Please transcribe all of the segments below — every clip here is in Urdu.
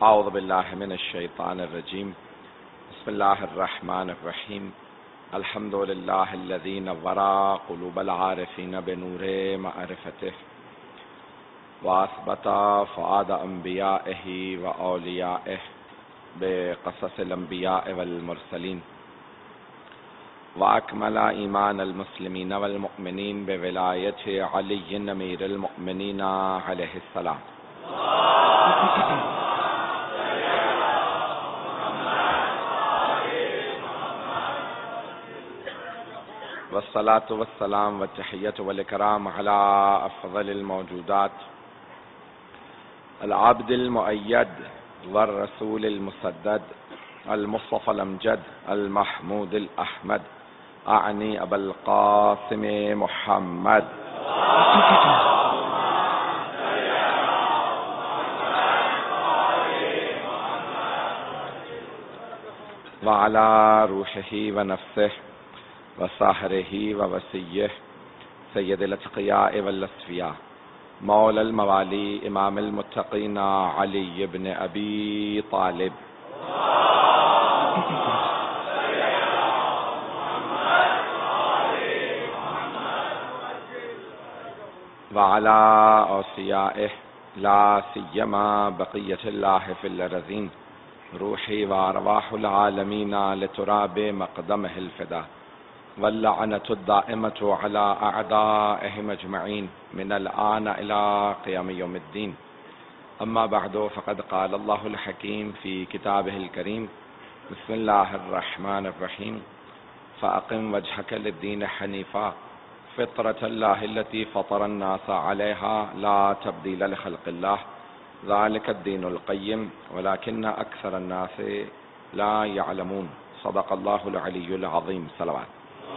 اعوذ باللہ من الشیطان الرجیم بسم اللہ الرحمن الرحیم الحمد للہ الذی نور قلوب العارفین بنور معرفتہ واثبت فؤاد انبیائہ واولیائہ بقصص الانبیاء والمرسلین واکمل ایمان المسلمین والمؤمنین بولایت علی امیر المؤمنین علیہ السلام والصلاة والسلام والتحیۃ والاکرام علی افضل الموجودات العبد المؤید والرسول المسدد المصطفى الامجد المحمود الاحمد اعنی ابا القاسم محمد وعلى روحه ونفسه وصاحره ووسيه سید الاتقیاء والاصفیاء مولا الموالی امام المتقین علی بن ابی طالب وعلى اوصیائه لا سیما بقیت اللہ فی الارضین روحی وارواح العالمین لتراب مقدمہ الفدا واللعنة الدائمة على أعدائهم أجمعين من الآن إلى قيام يوم الدين أما بعد فقد قال الله الحكيم في كتابه الكريم بسم الله الرحمن الرحيم فأقم وجهك للدين حنيفا فطرة الله التي فطر الناس عليها لا تبديل لخلق الله ذلك الدين القيم ولكن أكثر الناس لا يعلمون صدق الله العلي العظيم صلوات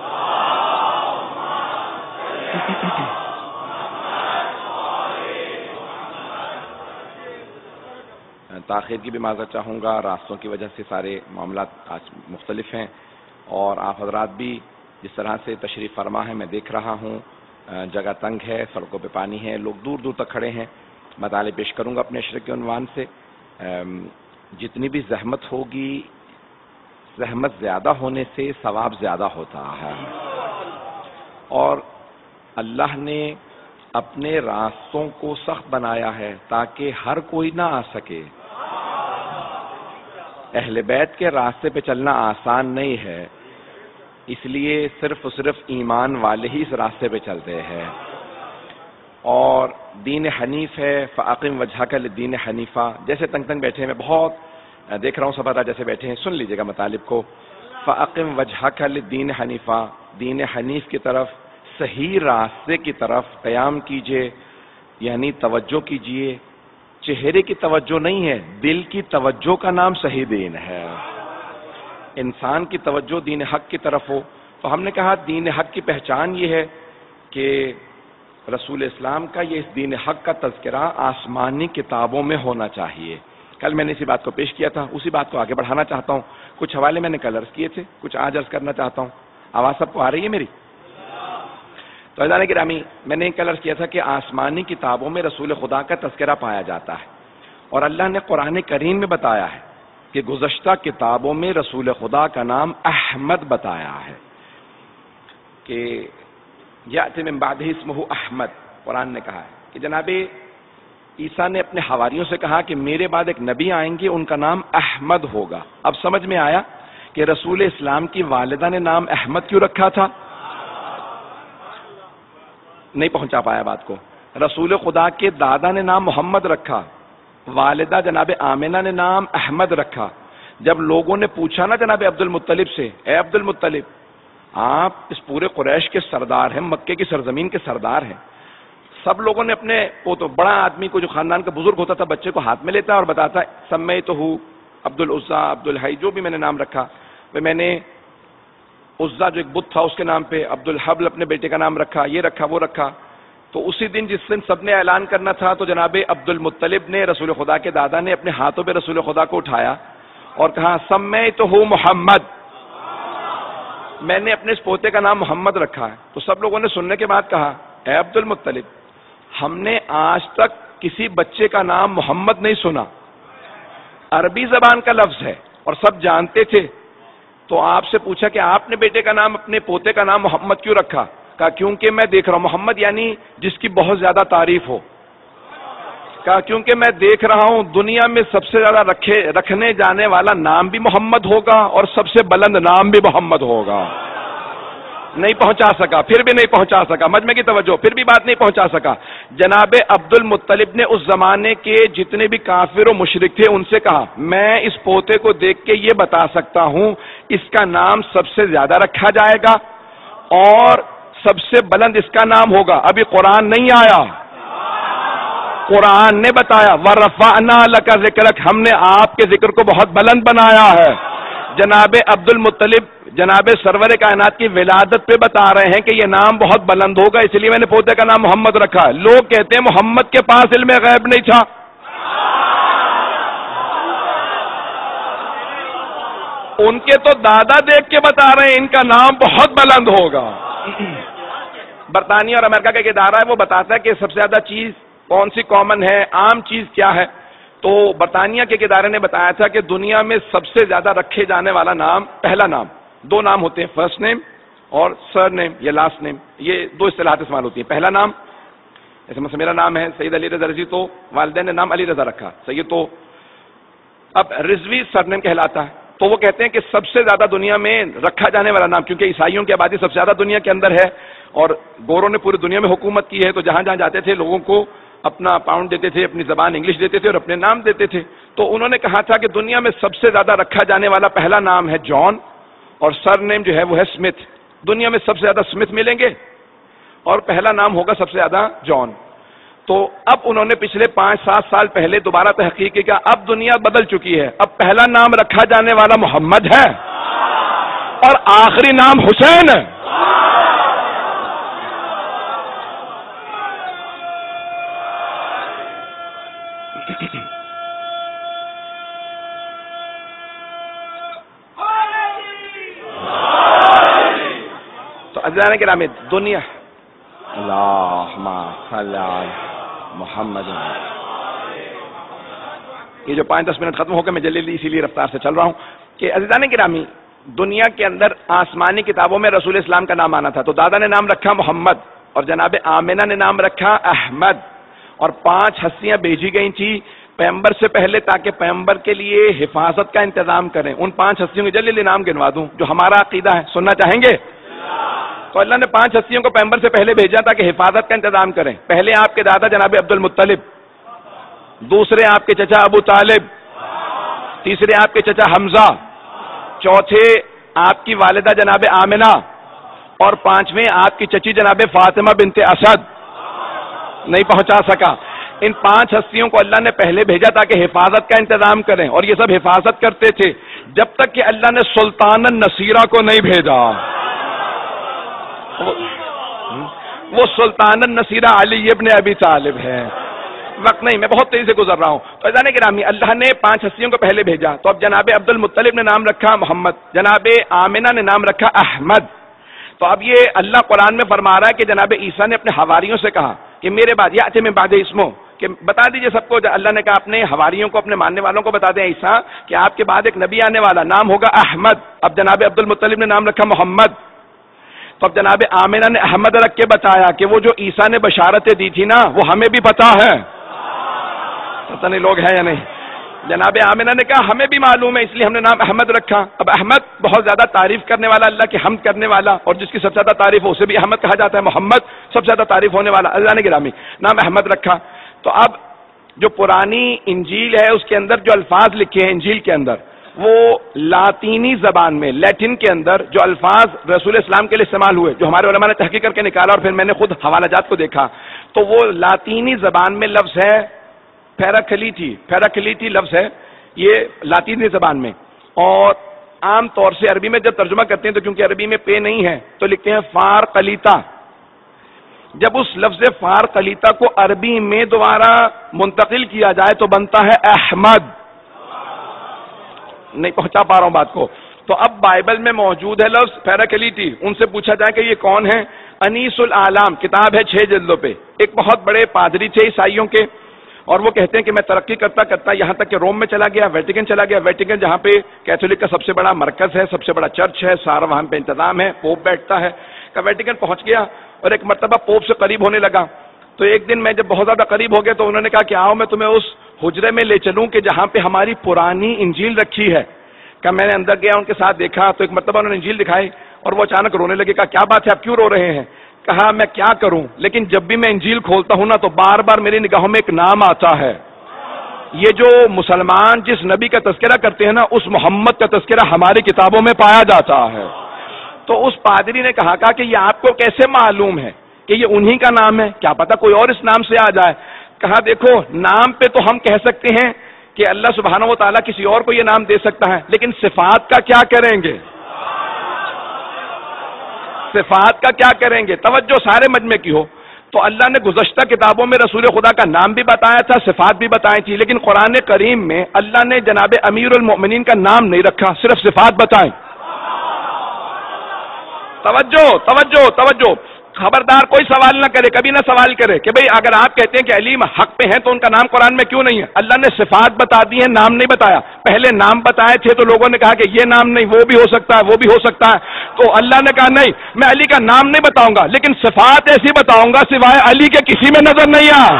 تاخیر کی بھی معذرت چاہوں گا، راستوں کی وجہ سے سارے معاملات آج مختلف ہیں اور آپ حضرات بھی جس طرح سے تشریف فرما ہے میں دیکھ رہا ہوں، جگہ تنگ ہے، سڑکوں پہ پانی ہے، لوگ دور دور تک کھڑے ہیں۔ مطالعے پیش کروں گا اپنے اشرے کے عنوان سے۔ جتنی بھی زحمت ہوگی، زحمت زیادہ ہونے سے ثواب زیادہ ہوتا ہے، اور اللہ نے اپنے راستوں کو سخت بنایا ہے تاکہ ہر کوئی نہ آ سکے۔ اہل بیت کے راستے پہ چلنا آسان نہیں ہے، اس لیے صرف ایمان والے ہی اس راستے پہ چلتے ہیں، اور دین حنیف ہے۔ فاقم وجہک للدین حنیفہ، جیسے تنگ تنگ بیٹھے ہیں، میں بہت دیکھ رہا ہوں سب جیسے بیٹھے ہیں، سن لیجئے گا مطالب کو۔ فاقم وجہک للدین حنیفہ، دین حنیف کی طرف، صحیح راستے کی طرف قیام کیجئے، یعنی توجہ کیجئے۔ چہرے کی توجہ نہیں ہے، دل کی توجہ کا نام صحیح دین ہے۔ انسان کی توجہ دین حق کی طرف ہو، تو ہم نے کہا دین حق کی پہچان یہ ہے کہ رسول اسلام کا یہ اس دین حق کا تذکرہ آسمانی کتابوں میں ہونا چاہیے۔ کل میں نے اسی بات کو پیش کیا تھا، اسی بات کو آگے بڑھانا چاہتا ہوں۔ کچھ حوالے میں نے کل عرض کیے تھے، کچھ آج عرض کرنا چاہتا ہوں۔ آواز سب کو آ رہی ہے میری؟ تو عزیزان گرامی، میں نے کل عرض کیا تھا کہ آسمانی کتابوں میں رسول خدا کا تذکرہ پایا جاتا ہے، اور اللہ نے قرآن کریم میں بتایا ہے کہ گزشتہ کتابوں میں رسول خدا کا نام احمد بتایا ہے، کہ یأتی من بعدہ اسمہ احمد۔ قرآن نے کہا ہے کہ جناب عیسیٰ نے اپنے حواریوں سے کہا کہ میرے بعد ایک نبی آئیں گے، ان کا نام احمد ہوگا۔ اب سمجھ میں آیا کہ رسول اسلام کی والدہ نے نام احمد کیوں رکھا تھا؟ نہیں پہنچا پایا بات کو۔ رسول خدا کے دادا نے نام محمد رکھا، والدہ جناب آمنہ نے نام احمد رکھا۔ جب لوگوں نے پوچھا نا جناب عبد المطلب سے، اے عبد المطلب، آپ اس پورے قریش کے سردار ہیں، مکے کی سرزمین کے سردار ہیں، سب لوگوں نے اپنے وہ تو بڑا آدمی کو جو خاندان کا بزرگ ہوتا تھا بچے کو ہاتھ میں لیتا اور بتاتا سمیتہ عبد العزیٰ عبد الحی، جو بھی میں نے نام رکھا، میں نے عزیٰ جو ایک بت تھا اس کے نام پہ، عبد الحبل اپنے بیٹے کا نام رکھا، یہ رکھا وہ رکھا۔ تو اسی دن جس دن سب نے اعلان کرنا تھا تو جناب عبد المطلب نے، رسول خدا کے دادا نے، اپنے ہاتھوں پہ رسول خدا کو اٹھایا اور کہا سمیتہ محمد، میں نے اپنے اس پوتے کا نام محمد رکھا ہے۔ تو سب لوگوں نے سننے کے بعد کہا اے عبد المطلب، ہم نے آج تک کسی بچے کا نام محمد نہیں سنا، عربی زبان کا لفظ ہے اور سب جانتے تھے. تو آپ سے پوچھا کہ آپ نے بیٹے کا نام، اپنے پوتے کا نام محمد کیوں رکھا؟ کہا کیونکہ میں دیکھ رہا ہوں، محمد یعنی جس کی بہت زیادہ تعریف ہو. کہا کیونکہ میں دیکھ رہا ہوں دنیا میں سب سے زیادہ رکھنے جانے والا نام بھی محمد ہوگا اور سب سے بلند نام بھی محمد ہوگا. نہیں پہنچا سکا، پھر بھی نہیں پہنچا سکا، مجمع کی توجہ، پھر بھی بات نہیں پہنچا سکا. جناب عبد المطلب نے اس زمانے کے جتنے بھی کافر و مشرک تھے ان سے کہا میں اس پوتے کو دیکھ کے یہ بتا سکتا ہوں اس کا نام سب سے زیادہ رکھا جائے گا اور سب سے بلند اس کا نام ہوگا. ابھی قرآن نہیں آیا، قرآن نے بتایا وَرَفَعْنَا لَكَ ذِكْرَكَ، ہم نے آپ کے ذکر کو بہت بلند بنایا ہے. جناب عبد المطلب جناب سرور کائنات کی ولادت پہ بتا رہے ہیں کہ یہ نام بہت بلند ہوگا، اس لیے میں نے پوتے کا نام محمد رکھا. لوگ کہتے ہیں محمد کے پاس علم غیب نہیں تھا. ان کے تو دادا دیکھ کے بتا رہے ہیں ان کا نام بہت بلند ہوگا. برطانیہ اور امریکہ کا ایک ادارہ ہے، وہ بتاتا ہے کہ سب سے زیادہ چیز کون سی کامن ہے، عام چیز کیا ہے. تو برطانیہ کے ادارے نے بتایا تھا کہ دنیا میں سب سے زیادہ رکھے جانے والا نام، پہلا نام، دو نام ہوتے ہیں، فرسٹ نیم اور سر نیم یا لاسٹ نیم، یہ دو اصطلاحات استعمال ہوتی ہیں. پہلا نام، جیسے مثلا میرا نام ہے سید علی رضا رضوی، تو والدین نے نام علی رضا رکھا سید، تو اب رضوی سر نیم کہلاتا ہے. تو وہ کہتے ہیں کہ سب سے زیادہ دنیا میں رکھا جانے والا نام، کیونکہ عیسائیوں کی آبادی سب سے زیادہ دنیا کے اندر ہے اور گوروں نے پوری دنیا میں حکومت کی ہے، تو جہاں جہاں جاتے تھے لوگوں کو اپنا پاؤنڈ دیتے تھے، اپنی زبان انگلش دیتے تھے اور اپنے نام دیتے تھے. تو انہوں نے کہا تھا کہ دنیا میں سب سے زیادہ رکھا جانے والا پہلا نام ہے جان اور سر نیم جو ہے وہ ہے اسمتھ. دنیا میں سب سے زیادہ اسمتھ ملیں گے اور پہلا نام ہوگا سب سے زیادہ جان. تو اب انہوں نے پچھلے 5-7 سال پہلے دوبارہ تحقیق کی کہ اب دنیا بدل چکی ہے، اب پہلا نام رکھا جانے والا محمد ہے اور آخری نام حسین ہے. تو عزیزان گرامی، دنیا اللہم صلی علی محمد، یہ جو 5-10 منٹ ختم ہو گئے میں جلدی اسی لیے رفتار سے چل رہا ہوں کہ عزیزان گرامی، دنیا کے اندر آسمانی کتابوں میں رسول اسلام کا نام آنا تھا، تو دادا نے نام رکھا محمد اور جناب آمنہ نے نام رکھا احمد، اور 5 ہستیاں بھیجی گئی تھیں پیغمبر سے پہلے تاکہ پیغمبر کے لیے حفاظت کا انتظام کریں. ان 5 ہستیوں کے جلدی نام گنوا دوں جو ہمارا عقیدہ ہے، سننا چاہیں گے؟ تو اللہ نے 5 ہستیوں کو پیغمبر سے پہلے بھیجا تاکہ حفاظت کا انتظام کریں. پہلے آپ کے دادا جناب عبد المطلب، دوسرے آپ کے چچا ابو طالب، تیسرے آپ کے چچا حمزہ، چوتھے آپ کی والدہ جناب آمنہ اور 5ویں آپ کی چچی جناب فاطمہ بنت اسد. نہیں پہنچا سکا. ان 5 ہستیوں کو اللہ نے پہلے بھیجا تاکہ حفاظت کا انتظام کریں اور یہ سب حفاظت کرتے تھے جب تک کہ اللہ نے سلطان النصیرہ کو نہیں بھیجا. وہ سلطان النصیرہ علی ابن ابی طالب ہے. وقت نہیں، میں بہت تیزی سے گزر رہا ہوں. تو عزیزان گرامی، اللہ نے 5 ہستیوں کو پہلے بھیجا. تو اب جناب عبد المطلب نے نام رکھا محمد، جناب آمنہ نے نام رکھا احمد. تو اب یہ اللہ قرآن میں فرما رہا ہے کہ جناب عیسیٰ نے اپنے حواریوں سے کہا کہ میرے بعد یا میں بعد اسمو، کہ بتا دیجئے سب کو. اللہ نے کہا اپنے حواریوں کو، اپنے ماننے والوں کو بتا دیں عیسیٰ کہ آپ کے بعد ایک نبی آنے والا، نام ہوگا احمد. اب جناب عبد المطلب نے نام رکھا محمد. تو اب جناب آمنہ نے احمد رکھ کے بتایا کہ وہ جو عیسیٰ نے بشارتیں دی تھی نا وہ ہمیں بھی پتا ہے. پتہ نہیں لوگ ہیں یا نہیں. جناب آمنہ نے کہا ہمیں بھی معلوم ہے، اس لیے ہم نے نام احمد رکھا. اب احمد بہت زیادہ تعریف کرنے والا، اللہ کی حمد کرنے والا، اور جس کی سب سے زیادہ تعریف ہو اسے بھی احمد کہا جاتا ہے. محمد سب سے زیادہ تعریف ہونے والا. اللہ نے گرامی نام احمد رکھا. تو اب جو پرانی انجیل ہے اس کے اندر جو الفاظ لکھے ہیں انجیل کے اندر، وہ لاطینی زبان میں، لیٹن کے اندر جو الفاظ رسول اسلام کے لیے استعمال ہوئے، جو ہمارے علماء نے تحقیق کر کے نکالا اور پھر میں نے خود حوالہ جات کو دیکھا، تو وہ لاطینی زبان میں لفظ ہے پیراکلیٹی لفظ ہے یہ لاطینی زبان میں. اور عام طور سے عربی میں جب ترجمہ کرتے ہیں تو کیونکہ عربی میں پے نہیں ہے تو لکھتے ہیں فار قلیتا. جب اس لفظ فار قلیتا کو عربی میں دوبارہ منتقل کیا جائے تو بنتا ہے احمد. نہیں پہنچا پا رہا ہوں بات کو. تو اب بائبل میں موجود ہے لفظ پیراکلیٹی. ان سے پوچھا جائے کہ یہ کون ہے؟ انیس العالم کتاب ہے 6 جلدوں پہ. ایک بہت بڑے پادری تھے عیسائیوں کے، اور وہ کہتے ہیں کہ میں ترقی کرتا کرتا یہاں تک کہ روم میں چلا گیا، ویٹیکن چلا گیا، ویٹیکن جہاں پہ کیتھولک کا سب سے بڑا مرکز ہے، سب سے بڑا چرچ ہے، سارا وہاں پہ انتظام ہے، پوپ بیٹھتا ہے، کہ ویٹیکن پہنچ گیا اور ایک مرتبہ پوپ سے قریب ہونے لگا. تو ایک دن میں جب بہت زیادہ قریب ہو گیا تو انہوں نے کہا کہ آؤ میں تمہیں اس حجرے میں لے چلوں کہ جہاں پہ ہماری پرانی انجیل رکھی ہے. کہ میں نے اندر گیا، ان کے ساتھ دیکھا تو ایک مرتبہ انہوں نے انجیل دکھائی اور وہ اچانک رونے لگے. کہا کیا بات ہے، آپ کیوں رو رہے ہیں؟ کہا میں کیا کروں، لیکن جب بھی میں انجیل کھولتا ہوں نا تو بار بار میری نگاہوں میں ایک نام آتا ہے. یہ جو مسلمان جس نبی کا تذکرہ کرتے ہیں نا، اس محمد کا تذکرہ ہماری کتابوں میں پایا جاتا ہے. تو اس پادری نے کہا کہ یہ آپ کو کیسے معلوم ہے کہ یہ انہی کا نام ہے؟ کیا پتا کوئی اور اس نام سے آ جائے. کہا دیکھو، نام پہ تو ہم کہہ سکتے ہیں کہ اللہ سبحانہ و تعالیٰ کسی اور کو یہ نام دے سکتا ہے، لیکن صفات کا کیا کریں گے؟ صفات کا کیا کریں گے؟ توجہ سارے مجمع کی ہو. تو اللہ نے گزشتہ کتابوں میں رسول خدا کا نام بھی بتایا تھا، صفات بھی بتائی تھی، لیکن قرآن کریم میں اللہ نے جناب امیر المؤمنین کا نام نہیں رکھا، صرف صفات بتائیں. توجہ توجہ توجہ، خبردار کوئی سوال نہ کرے، کبھی نہ سوال کرے کہ بھئی اگر آپ کہتے ہیں کہ علی حق پہ ہیں تو ان کا نام قرآن میں کیوں نہیں ہے؟ اللہ نے صفات بتا دی ہیں، نام نہیں بتایا. پہلے نام بتائے تھے تو لوگوں نے کہا کہ یہ نام نہیں، وہ بھی ہو سکتا ہے، وہ بھی ہو سکتا ہے. تو اللہ نے کہا نہیں، میں علی کا نام نہیں بتاؤں گا، لیکن صفات ایسی بتاؤں گا سوائے علی کے کسی میں نظر نہیں آ.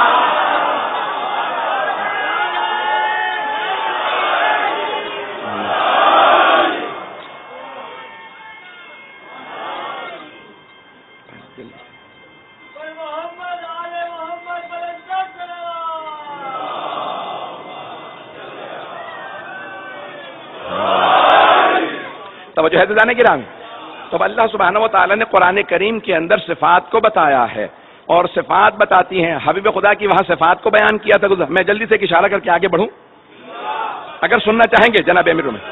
توجہ ہے تو جانے گرامی. تو اللہ سبحانہ و تعالیٰ نے قرآن کریم کے اندر صفات کو بتایا ہے، اور صفات بتاتی ہیں. حبیب خدا کی وہاں صفات کو بیان کیا تھا. میں جلدی سے ایک اشارہ کر کے آگے بڑھوں اگر سننا چاہیں گے جناب امیر میں.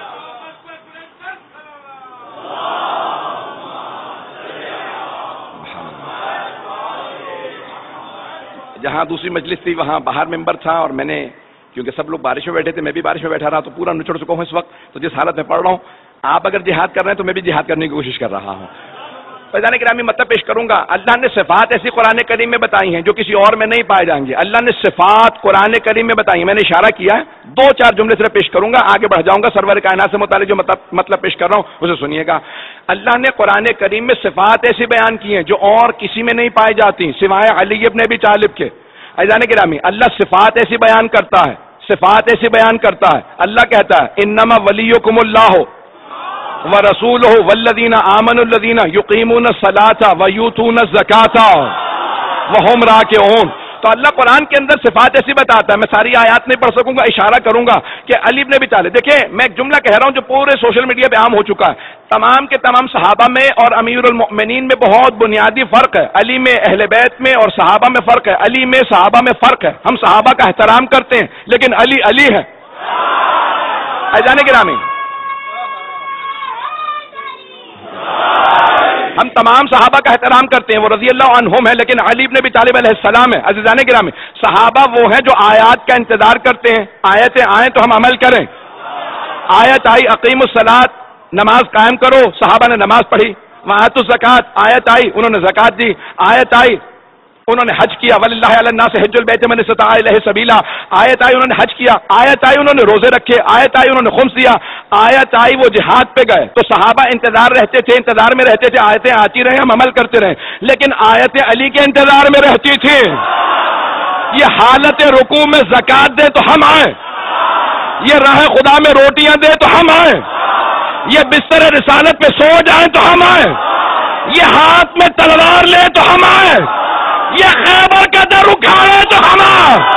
جہاں دوسری مجلس تھی وہاں باہر ممبر تھا، اور میں نے کیونکہ سب لوگ بارش میں بیٹھے تھے، میں بھی بارش میں بیٹھا رہا، تو پورا نچڑ چکا ہوں اس وقت. تو جس حالت میں پڑھ رہا ہوں، آپ اگر جہاد کر رہے ہیں تو میں بھی جہاد کرنے کی کوشش کر رہا ہوں. فیضان گرامی مطلب پیش کروں گا. اللہ نے صفات ایسی قرآن کریم میں بتائی ہیں جو کسی اور میں نہیں پائے جائیں گے. اللہ نے صفات قرآن کریم میں بتائی ہیں. میں نے اشارہ کیا ہے، دو چار جملے صرف پیش کروں گا، آگے بڑھ جاؤں گا. سرور کائنات سے متعلق جو مطلب پیش کر رہا ہوں اسے سنیے گا. اللہ نے قرآن کریم میں صفات ایسی بیان کی ہیں جو اور کسی میں نہیں پائی جاتی سوائے علی ابن ابی طالب کے. فیضان گرامی اللہ صفات ایسی بیان کرتا ہے، صفات ایسی بیان کرتا ہے. اللہ کہتا ہے انما ولیکم اللہ وَرَسُولُهُ وَالَّذِينَ آمَنُوا الَّذِينَ يُقِيمُونَ الصَّلَاةَ وَيُؤْتُونَ الزَّكَاةَ وَهُمْ رَاكِعُونَ. تو اللہ قرآن کے اندر صفات ایسی بتاتا ہے. میں ساری آیات نہیں پڑھ سکوں گا، اشارہ کروں گا کہ علی بن ابی طالب. دیکھیں میں ایک جملہ کہہ رہا ہوں جو پورے سوشل میڈیا پہ عام ہو چکا ہے. تمام کے تمام صحابہ میں اور امیر المؤمنین میں بہت بنیادی فرق ہے. علی میں اہل بیت میں اور صحابہ میں فرق ہے. علی میں صحابہ میں فرق ہے. ہم صحابہ کا احترام کرتے ہیں لیکن علی علی ہے. عزیزان گرامی، ہم تمام صحابہ کا احترام کرتے ہیں، وہ رضی اللہ عنہم ہے، لیکن علی بن ابی طالب علیہ السلام ہے. عزیزان گرامی، صحابہ وہ ہیں جو آیات کا انتظار کرتے ہیں، آیتیں آئیں تو ہم عمل کریں. آیت آئی اقیم الصلاۃ، نماز قائم کرو، صحابہ نے نماز پڑھی. وآتوا الزکات، آیت آئی انہوں نے زکات دی. آیت آئی انہوں نے حج کیا، وَلِلَّهِ عَلَى النَّاسِ حِجُّ الْبَيْتِ مَنِ اسْتَطَاعَ إِلَيْهِ سَبِيلًا. آیت آئی انہوں نے حج کیا. آیت آئی انہوں نے روزے رکھے. آیت آئی انہوں نے خمس دیا. آیت آئی وہ جہاد پہ گئے. تو صحابہ انتظار انتظار میں رہتے تھے، آیتیں آتی رہیں ہم عمل کرتے رہیں. لیکن آیتیں علی کے انتظار میں رہتی تھی. یہ حالت رکوع میں زکات دے تو ہم آئیں، یہ راہ خدا میں روٹیاں دے تو ہم آئیں، یہ بستر رسالت پہ سو جائیں تو ہم آئیں، یہ ہاتھ میں تلوار لے تو ہم آئیں، یہ خیبر کا در اکھاڑے تو ہم آئیں.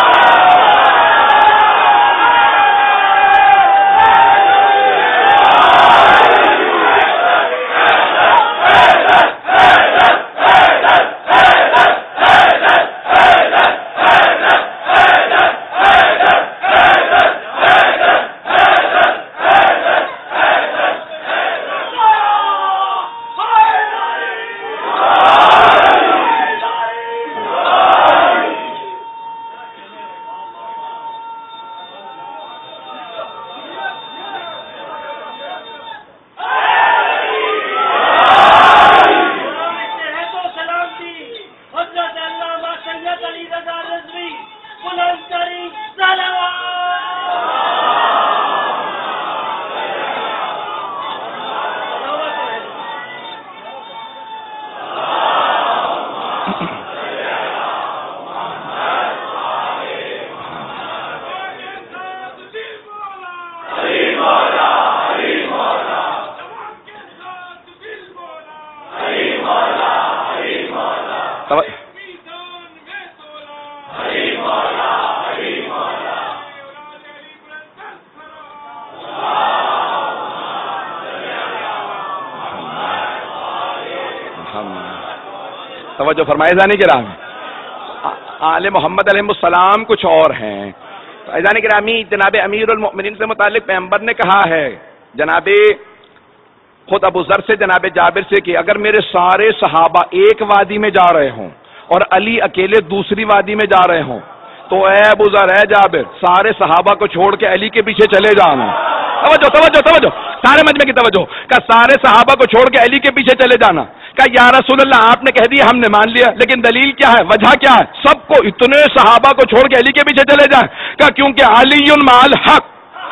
توجہ فرمائے ایذان کرام، آل محمد علیہ السلام کچھ اور ہیں. ایذان گرامی، جناب امیر المؤمنین سے متعلق پیغمبر نے کہا ہے، جناب خود ابو ذر سے جناب جابر سے، کہ اگر میرے سارے صحابہ ایک وادی میں جا رہے ہوں اور علی اکیلے دوسری وادی میں جا رہے ہوں تو اے ابو ذر، اے جابر، سارے صحابہ کو چھوڑ کے علی کے پیچھے چلے جانا. توجہ توجہ توجہ، سارے مجمع کی توجہ. کہ سارے صحابہ کو چھوڑ کے علی کے پیچھے چلے جانا. کہ یا رسول اللہ، آپ نے کہہ دیا، ہم نے مان لیا، لیکن دلیل کیا ہے، وجہ کیا ہے؟ سب کو، اتنے صحابہ کو چھوڑ کے علی کے پیچھے چلے جائیں. کہ کیونکہ علی مع الحق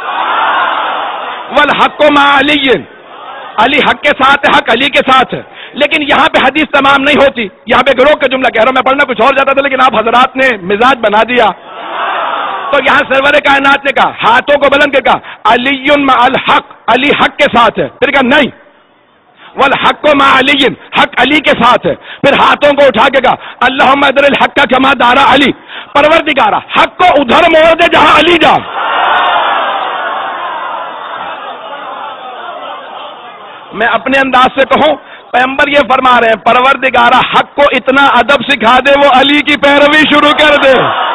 والحق مع علی، علی حق کے ساتھ ہے، حق علی کے ساتھ ہے. لیکن یہاں پہ حدیث تمام نہیں ہوتی، یہاں پہ گروہ کا جملہ کہہ رہا ہوں، میں پڑھنا کچھ اور جاتا تھا لیکن آپ حضرات نے مزاج بنا دیا. تو یہاں سرور کائنات نے کہا، ہاتھوں کو بلند کے کہا علی مع الحق، علی حق کے ساتھ ہے. پھر کہا نہیں، والحق مع علی، حق علی کے ساتھ ہے. پھر ہاتھوں کو اٹھا کے کہا اللہم ادر الحق کما دارا علی، پروردگارا حق کو ادھر موڑ دے جہاں علی جا. میں اپنے انداز سے کہوں، پیغمبر یہ فرما رہے ہیں، پروردگارا حق کو اتنا ادب سکھا دے وہ علی کی پیروی شروع کر دے.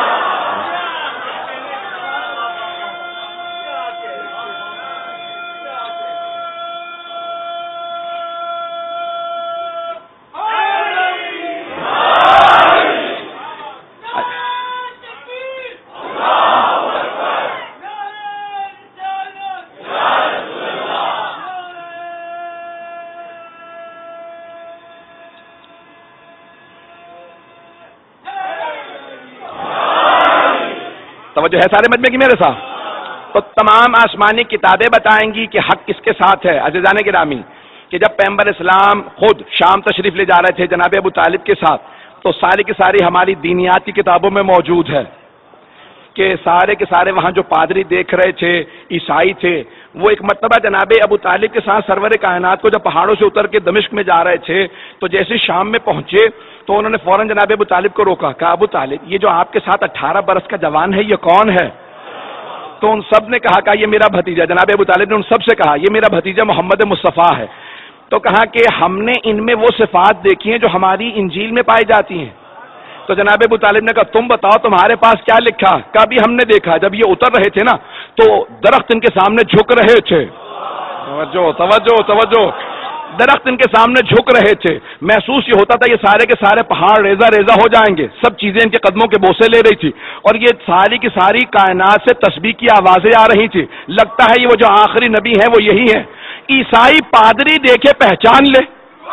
توجہ ہے سارے مجمع کی میرے ساتھ؟ تو تمام آسمانی کتابیں بتائیں گی کہ حق کس کے ساتھ ہے. عزیزان گرامی، کہ جب پیغمبر اسلام خود شام تشریف لے جا رہے تھے جناب ابو طالب کے ساتھ، تو ساری کی ساری ہماری دینیات کی کتابوں میں موجود ہے کہ سارے کے سارے وہاں جو پادری دیکھ رہے تھے، عیسائی تھے، وہ ایک مرتبہ جناب ابو طالب کے ساتھ سرور کائنات کو جب پہاڑوں سے اتر کے دمشق میں جا رہے تھے تو جیسے شام میں پہنچے تو انہوں نے فوراً جناب ابو طالب کو روکا. کہا ابو طالب، یہ جو آپ کے ساتھ 18 برس کا جوان ہے یہ کون ہے؟ تو ان سب نے کہا کہ یہ میرا بھتیجا. جناب ابو طالب نے ان سب سے کہا یہ میرا بھتیجا محمد مصطفیٰ ہے. تو کہا کہ ہم نے ان میں وہ صفات دیکھی ہیں جو ہماری انجیل میں پائی جاتی ہیں. تو جناب ابو طالب نے کہا تم بتاؤ تمہارے پاس کیا لکھا؟ کہا بھی ہم نے دیکھا جب یہ اتر رہے تھے نا تو درخت ان کے سامنے جھک رہے تھے. توجہ توجہ توجہ، درخت ان کے سامنے جھک رہے تھے. محسوس یہ ہوتا تھا یہ سارے کے سارے پہاڑ ریزہ ریزہ ہو جائیں گے. سب چیزیں ان کے قدموں کے بوسے لے رہی تھی اور یہ ساری کی ساری کائنات سے تسبیح کی آوازیں آ رہی تھی. لگتا ہے یہ وہ جو آخری نبی ہے وہ یہی ہے. عیسائی پادری دیکھے پہچان لے،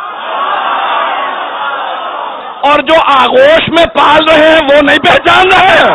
اور جو آغوش میں پال رہے ہیں وہ نہیں پہچان رہے ہیں.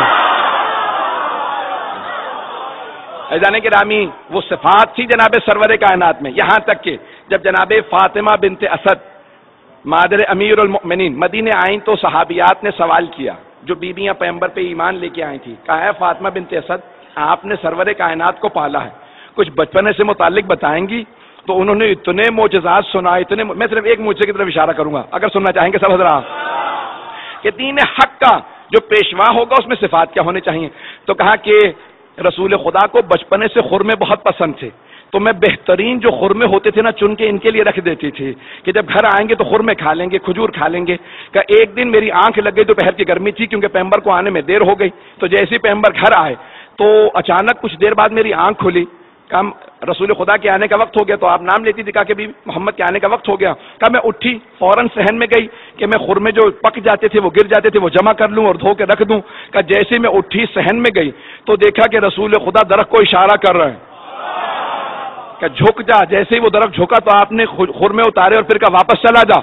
ایذان گرامی، وہ صفات تھی جناب سرور کائنات میں، یہاں تک کہ جب جناب فاطمہ بنت اسد مادر امیر المؤمنین مدینے آئیں تو صحابیات نے سوال کیا، جو بیویاں پیغمبر پہ ایمان لے کے آئی تھی، کہا ہے فاطمہ بنت اسد آپ نے سرور کائنات کو پالا ہے، کچھ بچپنے سے متعلق بتائیں گی؟ تو انہوں نے اتنے معجزات سنا، میں صرف ایک معجزے کی طرف اشارہ کروں گا اگر سننا چاہیں گے سب حضرات، کہ دین حق کا جو پیشوا ہوگا اس میں صفات کیا ہونے چاہیے. تو کہا کہ رسول خدا کو بچپنے سے خرمے بہت پسند تھے، تو میں بہترین جو خرمے ہوتے تھے نا چن کے ان کے لیے رکھ دیتی تھی کہ جب گھر آئیں گے تو خرمے کھا لیں گے، کھجور کھا لیں گے. کہ ایک دن میری آنکھ لگ گئی، دوپہر کی گرمی تھی کیونکہ پیغمبر کو آنے میں دیر ہو گئی، تو جیسے ہی پیغمبر گھر آئے تو اچانک کچھ دیر بعد میری آنکھ کھلی. کہا رسول خدا کے آنے کا وقت ہو گیا، تو آپ نام لیتی تھی. کہا کہ بھی محمد کے آنے کا وقت ہو گیا. کہا میں اٹھی فوراً صحن میں گئی کہ میں خرمے جو پک جاتے تھے وہ گر جاتے تھے وہ جمع کر لوں اور دھو کے رکھ دوں. کہا جیسے میں اٹھی صحن میں گئی تو دیکھا کہ رسول خدا درخت کو اشارہ کر رہے ہیں کہ جھک جا. جیسے ہی وہ درخت جھکا تو آپ نے خرمے اتارے اور پھر کہا واپس چلا جا.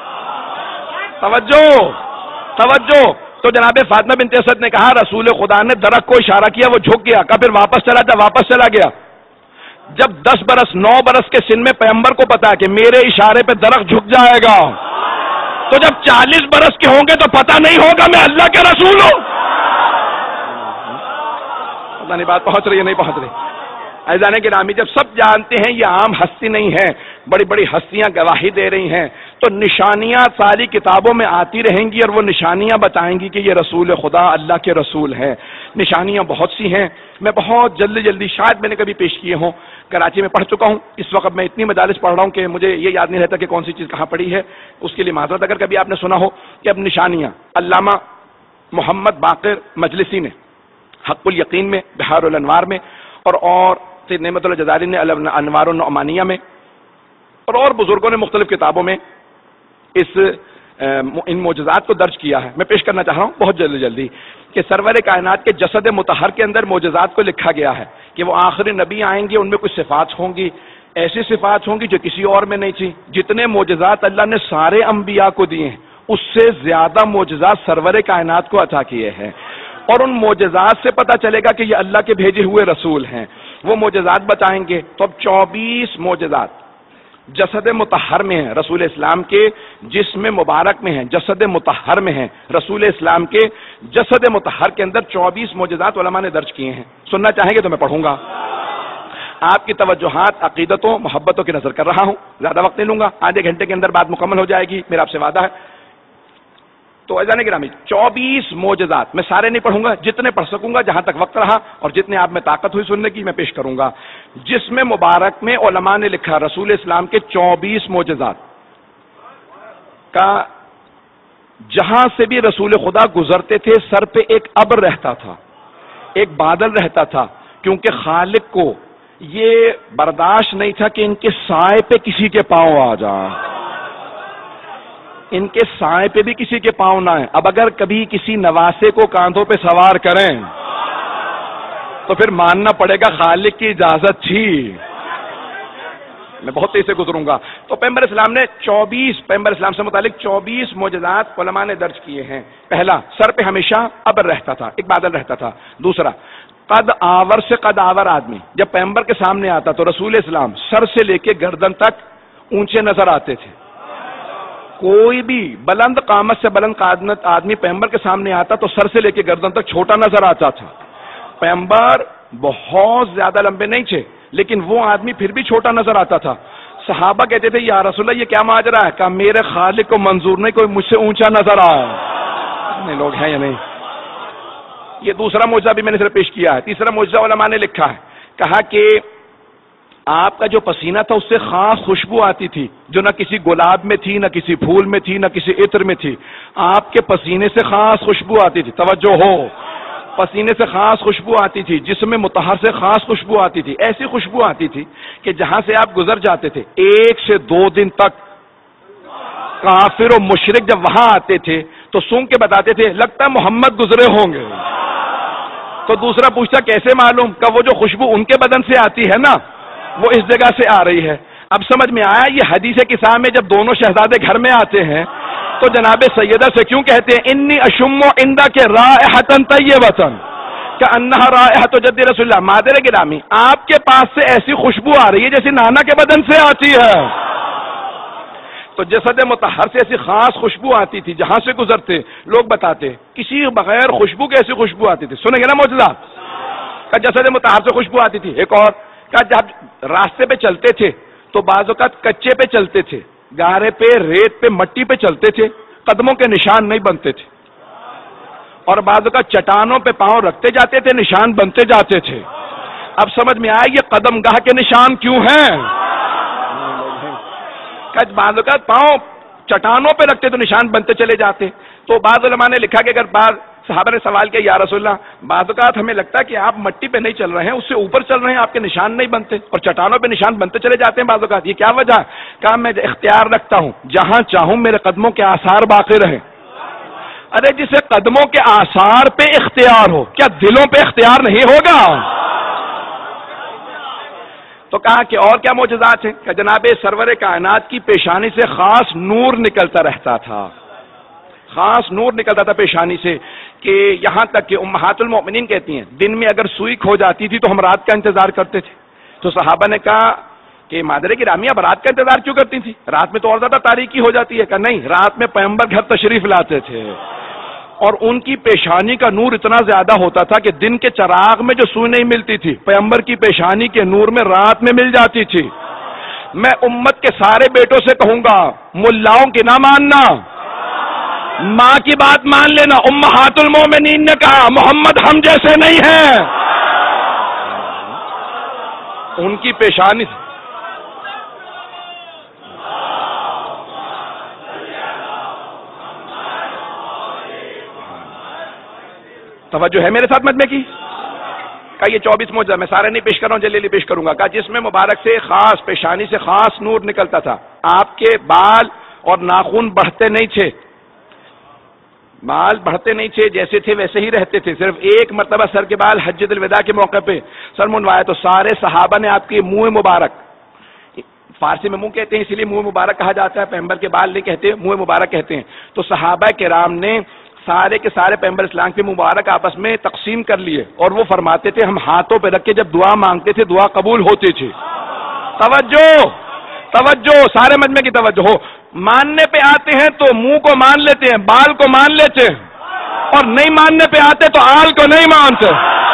توجہ توجہ. تو جناب فاطمہ بنت اسد نے کہا رسول خدا نے درخت کو اشارہ کیا، وہ جھک گیا. کہا پھر واپس چلا جا، واپس چلا گیا. جب 10 برس 9 برس کے سن میں پیغمبر کو پتا کہ میرے اشارے پہ درخت جھک جائے گا، تو جب 40 برس کے ہوں گے تو پتہ نہیں ہوگا میں اللہ کے رسول ہوں. پتہ نہیں بات پہنچ رہی ہے نہیں پہنچ رہی. عزیزان گرامی، جب سب جانتے ہیں یہ عام ہستی نہیں ہے، بڑی بڑی ہستیاں گواہی دے رہی ہیں، تو نشانیاں ساری کتابوں میں آتی رہیں گی اور وہ نشانیاں بتائیں گی کہ یہ رسول خدا اللہ کے رسول ہیں. نشانیاں بہت سی ہیں، میں بہت جلدی شاید میں نے کبھی پیش کیے ہوں، کراچی میں پڑھ چکا ہوں. اس وقت میں اتنی مجالس پڑھ رہا ہوں کہ مجھے یہ یاد نہیں رہتا کہ کون سی چیز کہاں پڑھی ہے، اس کے لیے معذرت اگر کبھی آپ نے سنا ہو. کہ اب نشانیاں علامہ محمد باقر مجلسی نے حق الیقین میں، بحار الانوار میں، اور سید نعمت اللہ جزائری نے انوار النعمانیہ میں، اور بزرگوں نے مختلف کتابوں میں ان معجزات کو درج کیا ہے. میں پیش کرنا چاہ رہا ہوں بہت جلدی کہ سرور کائنات کے جسد مطہر کے اندر معجزات کو لکھا گیا ہے کہ وہ آخری نبی آئیں گے، ان میں کچھ صفات ہوں گی، ایسی صفات ہوں گی جو کسی اور میں نہیں تھی. جتنے معجزات اللہ نے سارے انبیاء کو دیے ہیں اس سے زیادہ معجزات سرور کائنات کو عطا کیے ہیں، اور ان معجزات سے پتہ چلے گا کہ یہ اللہ کے بھیجے ہوئے رسول ہیں. وہ معجزات بتائیں گے. تو اب 24 معجزات جسد مطہر میں ہیں، رسول اسلام کے جسم مبارک میں ہیں، جسد مطہر میں ہیں. رسول اسلام کے جسد مطہر کے اندر 24 معجزات علماء نے درج کیے ہیں. سننا چاہیں گے تو میں پڑھوں گا. آپ کی توجہات عقیدتوں محبتوں کی نظر کر رہا ہوں، زیادہ وقت نہیں لوں گا، آدھے گھنٹے کے اندر بات مکمل ہو جائے گی، میرا آپ سے وعدہ ہے. تو عزیزان گرامی 24 معجزات میں سارے نہیں پڑھوں گا، جتنے پڑھ سکوں گا جہاں تک وقت رہا اور جتنے آپ میں طاقت ہوئی سننے کی میں پیش کروں گا. جس میں مبارک میں علماء نے لکھا رسول اسلام کے 24 معجزات کا، جہاں سے بھی رسول خدا گزرتے تھے سر پہ ایک ابر رہتا تھا، ایک بادل رہتا تھا، کیونکہ خالق کو یہ برداشت نہیں تھا کہ ان کے سائے پہ کسی کے پاؤں آ جائیں، ان کے سائے پہ بھی کسی کے پاؤں نہ آئے. اب اگر کبھی کسی نواسے کو کاندھوں پہ سوار کریں تو پھر ماننا پڑے گا خالق کی اجازت تھی. میں بہت تیز سے گزروں گا. تو پیغمبر اسلام نے 24 پیغمبر اسلام سے متعلق 24 معجزات علماء نے درج کیے ہیں. پہلا، سر پہ ہمیشہ ابر رہتا تھا، ایک بادل رہتا تھا. دوسرا، قد آور سے قد آور آدمی جب پیغمبر کے سامنے آتا تو رسول اسلام سر سے لے کے گردن تک اونچے نظر آتے تھے. کوئی بھی بلند قامت سے بلند قامت آدمی پیغمبر کے سامنے آتا تو سر سے لے کے گردن تک چھوٹا نظر آتا تھا. پیغمبر بہت زیادہ لمبے نہیں تھے لیکن وہ آدمی پھر بھی چھوٹا نظر آتا تھا. صحابہ کہتے تھے یا رسول اللہ یہ کیا ماجرا ہے؟ کہا میرے خالق کو منظور نہیں کوئی مجھ سے اونچا نظر آئے. اتنے لوگ ہیں یا نہیں؟ یہ دوسرا معجزہ بھی میں نے صرف پیش کیا ہے. تیسرا معجزہ علماء نے لکھا ہے، کہا کہ آپ کا جو پسینہ تھا اس سے خاص خوشبو آتی تھی جو نہ کسی گلاب میں تھی، نہ کسی پھول میں تھی، نہ کسی عطر میں تھی. آپ کے پسینے سے خاص خوشبو آتی تھی. توجہ ہو، پسینے سے خاص خوشبو آتی تھی، جسم مطہر سے خاص خوشبو آتی تھی. ایسی خوشبو آتی تھی کہ جہاں سے آپ گزر جاتے تھے 1 سے 2 دن تک کافر و مشرک جب وہاں آتے تھے تو سونگ کے بتاتے تھے لگتا ہے محمد گزرے ہوں گے. تو دوسرا پوچھتا کیسے معلوم؟ کہ وہ جو خوشبو ان کے بدن سے آتی ہے نا وہ اس جگہ سے آ رہی ہے. اب سمجھ میں آیا یہ حدیث کساء میں جب دونوں شہزادے گھر میں آتے ہیں تو جناب سیدہ سے کیوں کہتے ہیں انی اشم عندک رائحۃ طیبۃ کأنہا رائحۃ جد رسول اللہ. مادر گرامی آپ کے پاس سے ایسی خوشبو آ رہی ہے جیسی نانا کے بدن سے آتی ہے. تو جسد مطہر سے ایسی خاص خوشبو آتی تھی جہاں سے گزرتے لوگ بتاتے کسی بغیر خوشبو کے ایسی خوشبو آتی تھی. سنیں گے نا معجزہ کا جسد مطہر سے خوشبو آتی تھی. ایک اور کا جب راستے پہ چلتے تھے تو بعض اوقات کچے پہ چلتے تھے، گارے پہ، ریت پہ، مٹی پہ چلتے تھے، قدموں کے نشان نہیں بنتے تھے. اور بعض اوقات چٹانوں پہ پاؤں رکھتے جاتے تھے، نشان بنتے جاتے تھے. اب سمجھ میں آئے یہ قدم گاہ کے نشان کیوں ہیں؟ بعض اوقات پاؤں چٹانوں پہ رکھتے تو نشان بنتے چلے جاتے. تو بعض علماء نے لکھا کہ اگر بعض صحابہ نے سوال کیا یا رسول اللہ بعض اوقات ہمیں لگتا ہے کہ آپ مٹی پہ نہیں چل رہے ہیں، اس سے اوپر چل رہے ہیں، آپ کے نشان نہیں بنتے اور چٹانوں پہ نشان بنتے چلے جاتے ہیں بعض اوقات، یہ کیا وجہ ہے؟ کہا میں اختیار رکھتا ہوں جہاں چاہوں میرے قدموں کے آثار باقی رہیں. ارے جسے قدموں کے آثار پہ اختیار ہو کیا دلوں پہ اختیار نہیں ہوگا؟ تو کہا کہ اور کیا معجزات ہیں؟ کہ جناب سرور کائنات کی پیشانی سے خاص نور نکلتا رہتا تھا، خاص نور نکلتا تھا پیشانی سے، کہ یہاں تک کہ امہات المؤمنین کہتی ہیں دن میں اگر سوئی کھو جاتی تھی تو ہم رات کا انتظار کرتے تھے. تو صحابہ نے کہا کہ مادر گرامی اب رات کا انتظار کیوں کرتی تھی؟ رات میں تو اور زیادہ تاریکی ہو جاتی ہے. کہ نہیں، رات میں پیغمبر گھر تشریف لاتے تھے اور ان کی پیشانی کا نور اتنا زیادہ ہوتا تھا کہ دن کے چراغ میں جو سوئی نہیں ملتی تھی، پیغمبر کی پیشانی کے نور میں رات میں مل جاتی تھی. میں امت کے سارے بیٹوں سے کہوں گا، ملاؤں کی نہ ماننا، ماں کی بات مان لینا. امہات المومنین نے کہا محمد ہم جیسے نہیں ہیں. ان کی پیشانی توجہ ہے میرے ساتھ مجمع کی. کہ یہ 24 معجزہ میں سارے نہیں پیش کر رہا ہوں، جلیلی پیش کروں گا. کہ جس میں مبارک سے خاص پیشانی سے خاص نور نکلتا تھا. آپ کے بال اور ناخن بڑھتے نہیں تھے، بال بڑھتے نہیں تھے، جیسے تھے ویسے ہی رہتے تھے. صرف ایک مرتبہ سر کے بال حجۃ الوداع کے موقع پہ سر منڈوایا تو سارے صحابہ نے آپ کی منہ مبارک، فارسی میں منہ کہتے ہیں اسی لیے منہ مبارک کہا جاتا ہے، پیغمبر کے بال نہیں کہتے، منہ مبارک کہتے ہیں. تو صحابہ کرام نے سارے کے سارے پیغمبر اسلام کے مبارک آپس میں تقسیم کر لیے اور وہ فرماتے تھے ہم ہاتھوں پہ رکھ کے جب دعا مانگتے تھے دعا قبول ہوتی تھی. توجہ توجہ، سارے مجمع کی توجہ ہو. ماننے پہ آتے ہیں تو منہ کو مان لیتے ہیں، بال کو مان لیتے ہیں، اور نہیں ماننے پہ آتے تو آل کو نہیں مانتے.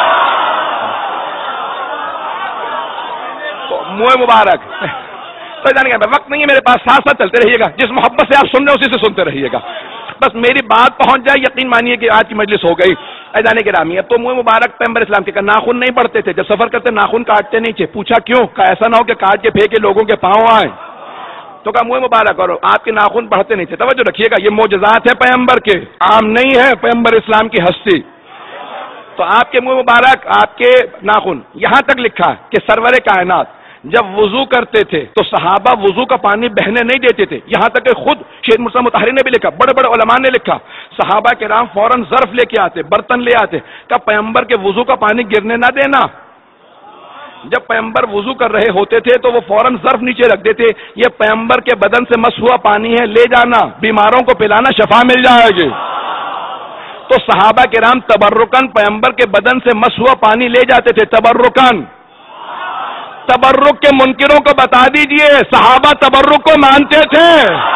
تو منہ مبارک تو جانے گا وقت نہیں ہے میرے پاس، ساتھ ساتھ چلتے رہیے گا. جس محبت سے آپ سن رہے ہیں اسی سے سنتے رہیے گا. بس میری بات پہنچ جائے، یقین مانیے کہ آج کی مجلس ہو گئی. ایدان گرامی، اب تو منہ مبارک پیغمبر اسلام کے ناخن نہیں پڑتے تھے، جب سفر کرتے ناخن کاٹتے نہیں تھے. پوچھا کیوں؟ کہ ایسا نہ ہو کہ کاٹ کے پھینکے لوگوں کے پاؤں آئے. تو کہا منہ مبارک اور آپ کے ناخن بڑھتے نہیں تھے. توجہ رکھیے گا، یہ معجزات ہیں پیغمبر کے، عام نہیں ہے پیغمبر اسلام کی ہستی. تو آپ کے منہ مبارک، آپ کے ناخن، یہاں تک لکھا کہ سرور کائنات جب وضو کرتے تھے تو صحابہ وضو کا پانی بہنے نہیں دیتے تھے. یہاں تک کہ خود شیخ مرتضیٰ مطہری نے بھی لکھا، بڑے بڑے علماء نے لکھا، صحابہ کرام فوراً ظرف لے کے آتے، برتن لے آتے کہ پیغمبر کے وضو کا پانی گرنے نہ دینا. جب پیغمبر وضو کر رہے ہوتے تھے تو وہ فوراً ظرف نیچے رکھ دیتے، یہ پیغمبر کے بدن سے مس ہوا پانی ہے، لے جانا، بیماروں کو پلانا، شفا مل جائے گی. تو صحابہ کرام تبرکن پیغمبر کے بدن سے مس ہوا پانی لے جاتے تھے، تبرکن. تبرک کے منکروں کو بتا دیجئے صحابہ تبرک کو مانتے تھے.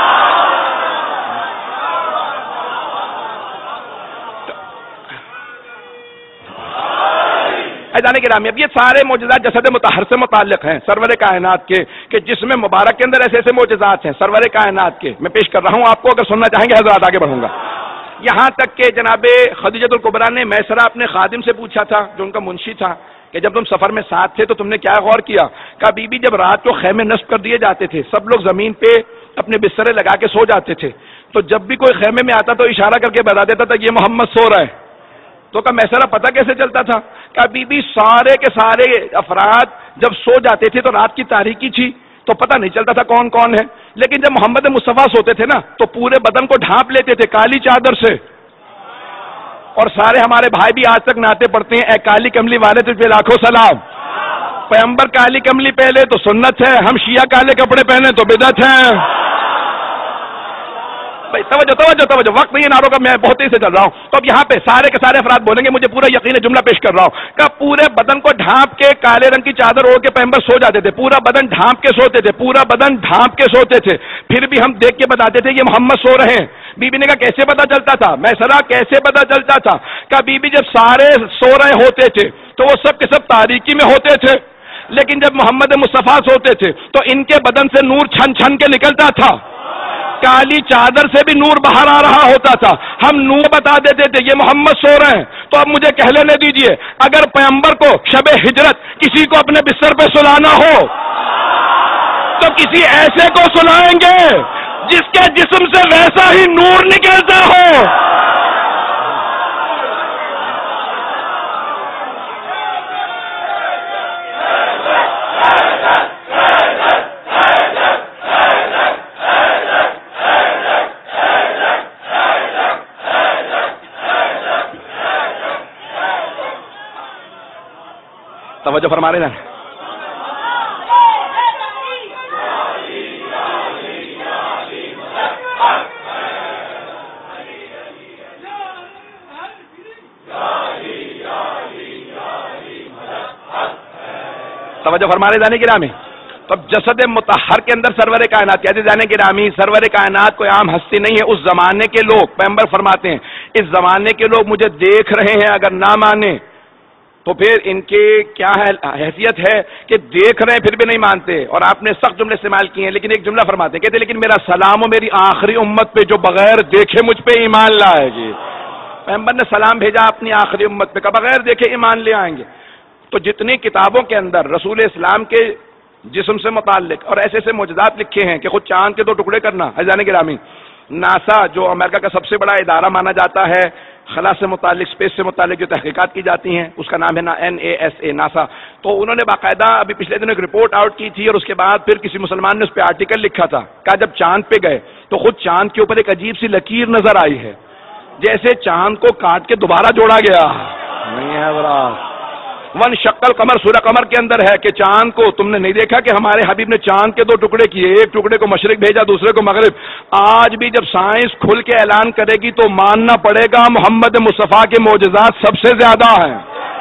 جانے کے نام اب یہ سارے معجزات جسد مطہر سے متعلق ہیں، سرور کائنات کے، کہ جس میں مبارک کے اندر ایسے ایسے معجزات ہیں سرور کائنات کے. میں پیش کر رہا ہوں آپ کو، اگر سننا چاہیں گے حضرات آگے بڑھوں گا. یہاں تک کہ جناب خدیجۃ الکبریٰ نے میسرہ اپنے خادم سے پوچھا تھا جو ان کا منشی تھا کہ جب تم سفر میں ساتھ تھے تو تم نے کیا غور کیا؟ کہا بی بی جب رات کو خیمے نصب کر دیے جاتے تھے سب لوگ زمین پہ اپنے بسترے لگا کے سو جاتے تھے، تو جب بھی کوئی خیمے میں آتا تو اشارہ کر کے بتا دیتا تھا یہ محمد سو رہا ہے. تو کہا میسرہ پتہ کیسے چلتا تھا؟ کہا بی بی سارے کے سارے افراد جب سو جاتے تھے تو رات کی تاریکی تھی تو پتہ نہیں چلتا تھا کون کون ہے، لیکن جب محمد مصطفیٰ سوتے تھے نا تو پورے بدن کو ڈھانپ لیتے تھے کالی چادر سے. اور سارے ہمارے بھائی بھی آج تک نعتیں پڑھتے ہیں، اے کالی کملی والے تجھ پہ لاکھوں سلام. پیغمبر کالی کملی پہلے تو سنت ہے، ہم شیعہ کالے کپڑے پہنے تو بدعت ہے. بھائی توجہ توجہ توجہ، وقت نہیں ہے ناروں کا، میں بہت ہی سے چل رہا ہوں. تو اب یہاں پہ سارے کے سارے افراد بولیں گے، مجھے پورا یقین ہے، جملہ پیش کر رہا ہوں کہ پورے بدن کو ڈھانپ کے کالے رنگ کی چادر اوڑھ کے پیغمبر سو جاتے تھے، پورا بدن ڈھانپ کے سوتے تھے، پورا بدن ڈھانپ کے سوتے تھے. پھر بھی ہم دیکھ کے بتاتے تھے یہ محمد سو رہے ہیں. بی بی نے کہا کیسے پتا چلتا تھا؟ میں سنا کیسے پتا چلتا تھا؟ کہ بی بی جب سارے سو رہے ہوتے تھے تو وہ سب کے سب تاریکی میں ہوتے تھے، لیکن جب محمد مصطفیٰ سوتے تھے تو ان کے بدن سے نور چھن چھن کے نکلتا تھا، کالی چادر سے بھی نور باہر آ رہا ہوتا تھا. ہم نور بتا دیتے تھے یہ محمد سو رہے ہیں. تو اب مجھے کہہ لینے دیجئے، اگر پیغمبر کو شب ہجرت کسی کو اپنے بستر پہ سلانا ہو تو کسی ایسے کو سلائیں گے جس کے جسم سے ویسا ہی نور نکلتا ہو. توجہ فرما رہے ہیں. توجہ فرما رہے جانے کی راہ میں. تو اب جسد مطہر کے اندر سرور کائنات کہتے جانے کی رامی، سرور کائنات کوئی عام ہستی نہیں ہے، اس زمانے کے لوگ، پیغمبر فرماتے ہیں اس زمانے کے لوگ مجھے دیکھ رہے ہیں، اگر نہ مانے تو پھر ان کی کیا حیثیت ہے کہ دیکھ رہے ہیں پھر بھی نہیں مانتے. اور آپ نے سخت جملے استعمال کیے ہیں، لیکن ایک جملہ فرماتے ہیں، کہتے ہیں لیکن میرا سلام و میری آخری امت پہ جو بغیر دیکھے مجھ پہ ایمان لائے گی. پیغمبر نے سلام بھیجا اپنی آخری امت پہ کہ بغیر دیکھے ایمان لے آئیں گے. تو جتنی کتابوں کے اندر رسول اسلام کے جسم سے متعلق اور ایسے ایسے معجزات لکھے ہیں کہ خود چاند کے 2 ٹکڑے کرنا، عزیزان گرامی، ناسا جو امریکہ کا سب سے بڑا ادارہ مانا جاتا ہے خلا سے متعلق، اسپیس سے متعلق جو تحقیقات کی جاتی ہیں، اس کا نام ہے NASA ناسا. تو انہوں نے باقاعدہ ابھی پچھلے دنوں ایک رپورٹ آؤٹ کی تھی، اور اس کے بعد پھر کسی مسلمان نے اس پہ آرٹیکل لکھا تھا کہ جب چاند پہ گئے تو خود چاند کے اوپر ایک عجیب سی لکیر نظر آئی ہے، جیسے چاند کو کاٹ کے دوبارہ جوڑا گیا. نہیں ہے برا ون شکل قمر، سورہ قمر کے اندر ہے کہ چاند کو تم نے نہیں دیکھا کہ ہمارے حبیب نے چاند کے 2 ٹکڑے کیے، ایک ٹکڑے کو مشرق بھیجا، دوسرے کو مغرب. آج بھی جب سائنس کھل کے اعلان کرے گی تو ماننا پڑے گا محمد مصطفیٰ کے معجزات سب سے زیادہ ہیں.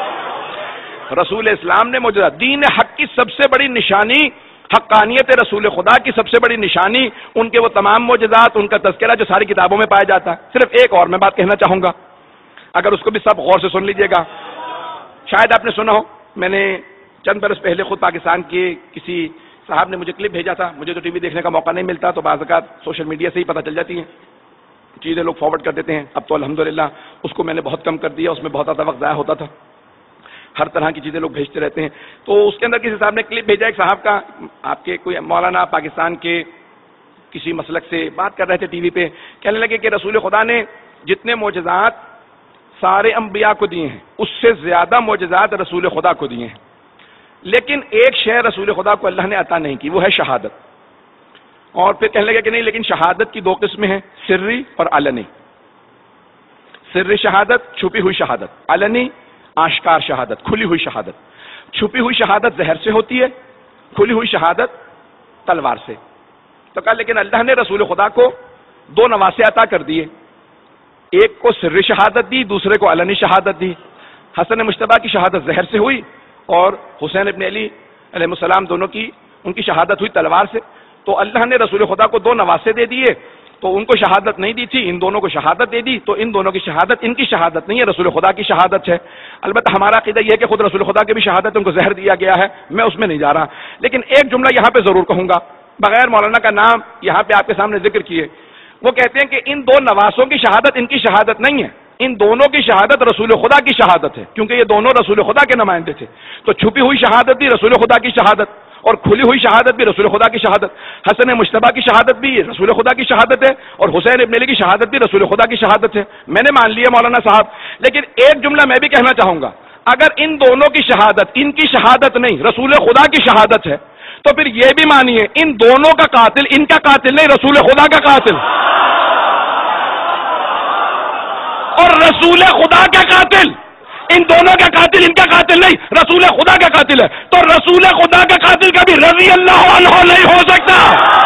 رسول اسلام نے معجزات، دین حق کی سب سے بڑی نشانی، حقانیت رسول خدا کی سب سے بڑی نشانی ان کے وہ تمام معجزات، ان کا تذکرہ جو ساری کتابوں میں پایا جاتا ہے. صرف ایک اور میں بات کہنا چاہوں گا، اگر اس کو بھی سب غور سے سن لیجئے گا. شاید آپ نے سنا ہو، میں نے چند برس پہلے خود پاکستان کے کسی صاحب نے مجھے کلپ بھیجا تھا. مجھے تو ٹی وی دیکھنے کا موقع نہیں ملتا، تو بعض اوقات سوشل میڈیا سے ہی پتہ چل جاتی ہیں چیزیں، لوگ فارورڈ کر دیتے ہیں. اب تو الحمدللہ اس کو میں نے بہت کم کر دیا، اس میں بہت زیادہ وقت ضائع ہوتا تھا، ہر طرح کی چیزیں لوگ بھیجتے رہتے ہیں. تو اس کے اندر کسی صاحب نے کلپ بھیجا ایک صاحب کا، آپ کے کوئی مولانا پاکستان کے کسی مسلک سے بات کر رہے تھے ٹی وی پہ، کہنے لگے کہ رسول خدا نے جتنے معجزات سارے انبیاء کو دیے ہیں اس سے زیادہ معجزات رسول خدا کو دیے ہیں، لیکن ایک شے رسول خدا کو اللہ نے عطا نہیں کی، وہ ہے شہادت. اور پھر کہنے لگے کہ نہیں، لیکن شہادت کی 2 قسمیں ہیں، سری اور علنی. سری شہادت، چھپی ہوئی شہادت، علنی آشکار شہادت، کھلی ہوئی شہادت. چھپی ہوئی شہادت زہر سے ہوتی ہے، کھلی ہوئی شہادت تلوار سے. تو کہا لیکن اللہ نے رسول خدا کو 2 نواسے عطا کر دیے، ایک کو سری شہادت دی، دوسرے کو علنی شہادت دی. حسن مجتبیٰ کی شہادت زہر سے ہوئی، اور حسین ابن علی علیہ السلام دونوں کی ان کی شہادت ہوئی تلوار سے. تو اللہ نے رسول خدا کو 2 نواسے دے دیے، تو ان کو شہادت نہیں دی تھی، ان دونوں کو شہادت دے دی. تو ان دونوں کی شہادت ان کی شہادت نہیں ہے، رسول خدا کی شہادت ہے. البتہ ہمارا عقیدہ یہ ہے کہ خود رسول خدا کی بھی شہادت ان کو زہر دیا گیا ہے، میں اس میں نہیں جا رہا. لیکن ایک جملہ یہاں پہ ضرور کہوں گا، بغیر مولانا کا نام یہاں پہ آپ کے سامنے ذکر کیے. وہ کہتے ہیں کہ ان 2 نواسوں کی شہادت ان کی شہادت نہیں ہے، ان دونوں کی شہادت رسول خدا کی شہادت ہے، کیونکہ یہ دونوں رسول خدا کے نمائندے تھے. تو چھپی ہوئی شہادت بھی رسول خدا کی شہادت، اور کھلی ہوئی شہادت بھی رسول خدا کی شہادت. حسن مجتبیٰ کی شہادت بھی رسول خدا کی شہادت ہے، اور حسین ابن علی کی شہادت بھی رسول خدا کی شہادت ہے. میں نے مان لیا مولانا صاحب، لیکن ایک جملہ میں بھی کہنا چاہوں گا، اگر ان دونوں کی شہادت ان کی شہادت نہیں رسول خدا کی شہادت ہے، تو پھر یہ بھی مانیے ان دونوں کا قاتل ان کا قاتل نہیں، رسول خدا کا قاتل. اور رسول خدا کا قاتل ان دونوں کا قاتل ان کا قاتل نہیں، رسول خدا کا قاتل ہے. تو رسول خدا کا قاتل کبھی رضی اللہ عنہ نہیں ہو سکتا.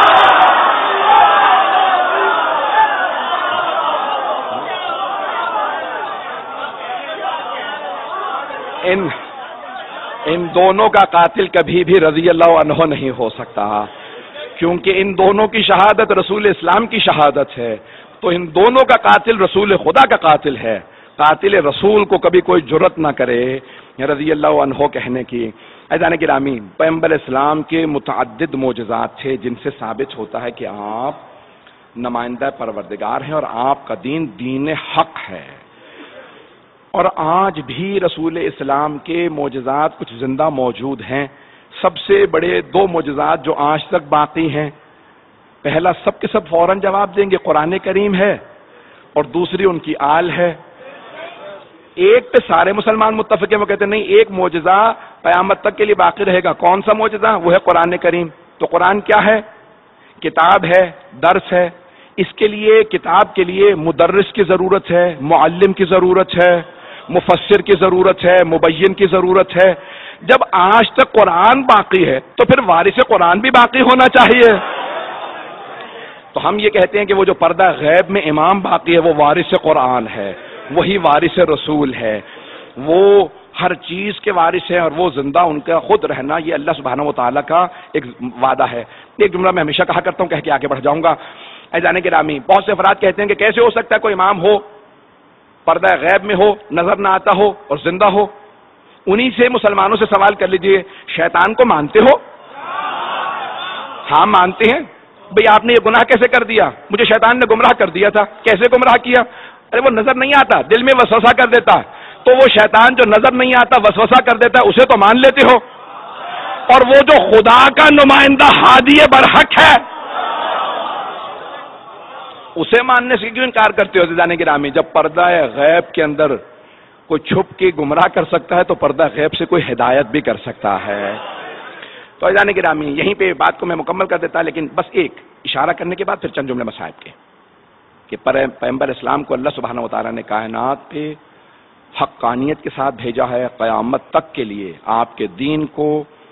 ان دونوں کا قاتل کبھی بھی رضی اللہ عنہ نہیں ہو سکتا، کیونکہ ان دونوں کی شہادت رسول اسلام کی شہادت ہے. تو ان دونوں کا قاتل رسول خدا کا قاتل ہے. قاتل رسول کو کبھی کوئی جرت نہ کرے رضی اللہ عنہ کہنے کی. عزیزان گرامی، پیغمبر اسلام کے متعدد معجزات تھے جن سے ثابت ہوتا ہے کہ آپ نمائندہ پروردگار ہیں اور آپ کا دین دین حق ہے. اور آج بھی رسول اسلام کے معجزات کچھ زندہ موجود ہیں. سب سے بڑے 2 معجزات جو آج تک باقی ہیں، پہلا سب کے سب فوراً جواب دیں گے، قرآن کریم ہے، اور دوسری ان کی آل ہے. ایک پہ سارے مسلمان متفق ہیں، وہ کہتے ہیں نہیں، ایک معجزہ قیامت تک کے لیے باقی رہے گا. کون سا معجزہ؟ وہ ہے قرآن کریم. تو قرآن کیا ہے؟ کتاب ہے، درس ہے. اس کے لیے کتاب کے لیے مدرس کی ضرورت ہے، معلم کی ضرورت ہے، مفسر کی ضرورت ہے، مبین کی ضرورت ہے. جب آج تک قرآن باقی ہے تو پھر وارث قرآن بھی باقی ہونا چاہیے. تو ہم یہ کہتے ہیں کہ وہ جو پردہ غیب میں امام باقی ہے وہ وارث قرآن ہے، وہی وارث رسول ہے. وہ ہر چیز کے وارث ہیں اور وہ زندہ، ان کا خود رہنا یہ اللہ سبحانہ و تعالیٰ کا ایک وعدہ ہے۔ ایک جملہ میں ہمیشہ کہا کرتا ہوں، کہہ کے آگے بڑھ جاؤں گا۔ عزیزان گرامی، بہت سے افراد کہتے ہیں کہ کیسے ہو سکتا ہے کوئی امام ہو، پردہ غیب میں ہو، نظر نہ آتا ہو اور زندہ ہو؟ انہی سے مسلمانوں سے سوال کر لیجئے، شیطان کو مانتے ہو؟ ہاں مانتے ہیں۔ بھئی آپ نے یہ گناہ کیسے کر دیا؟ مجھے شیطان نے گمراہ کر دیا تھا۔ کیسے گمراہ کیا؟ ارے وہ نظر نہیں آتا، دل میں وسوسہ کر دیتا، تو وہ شیطان جو نظر نہیں آتا وسوسہ کر دیتا ہے اسے تو مان لیتے ہو، اور وہ جو خدا کا نمائندہ ہادی برحق ہے اسے ماننے سے کیوں انکار کرتے ہو؟ عزیزان گرامی، جب پردہ غیب کے اندر کوئی چھپ کے گمراہ کر سکتا ہے تو پردہ غیب سے کوئی ہدایت بھی کر سکتا ہے۔ تو عزیزان گرامی، یہیں پہ بات کو میں مکمل کر دیتا، لیکن بس ایک اشارہ کرنے کے بعد پھر چند جملے مصائب کے، کہ پیغمبر اسلام کو اللہ سبحانہ و تعالیٰ نے کائنات پہ حقانیت کے ساتھ بھیجا ہے، قیامت تک کے لیے آپ کے دین کو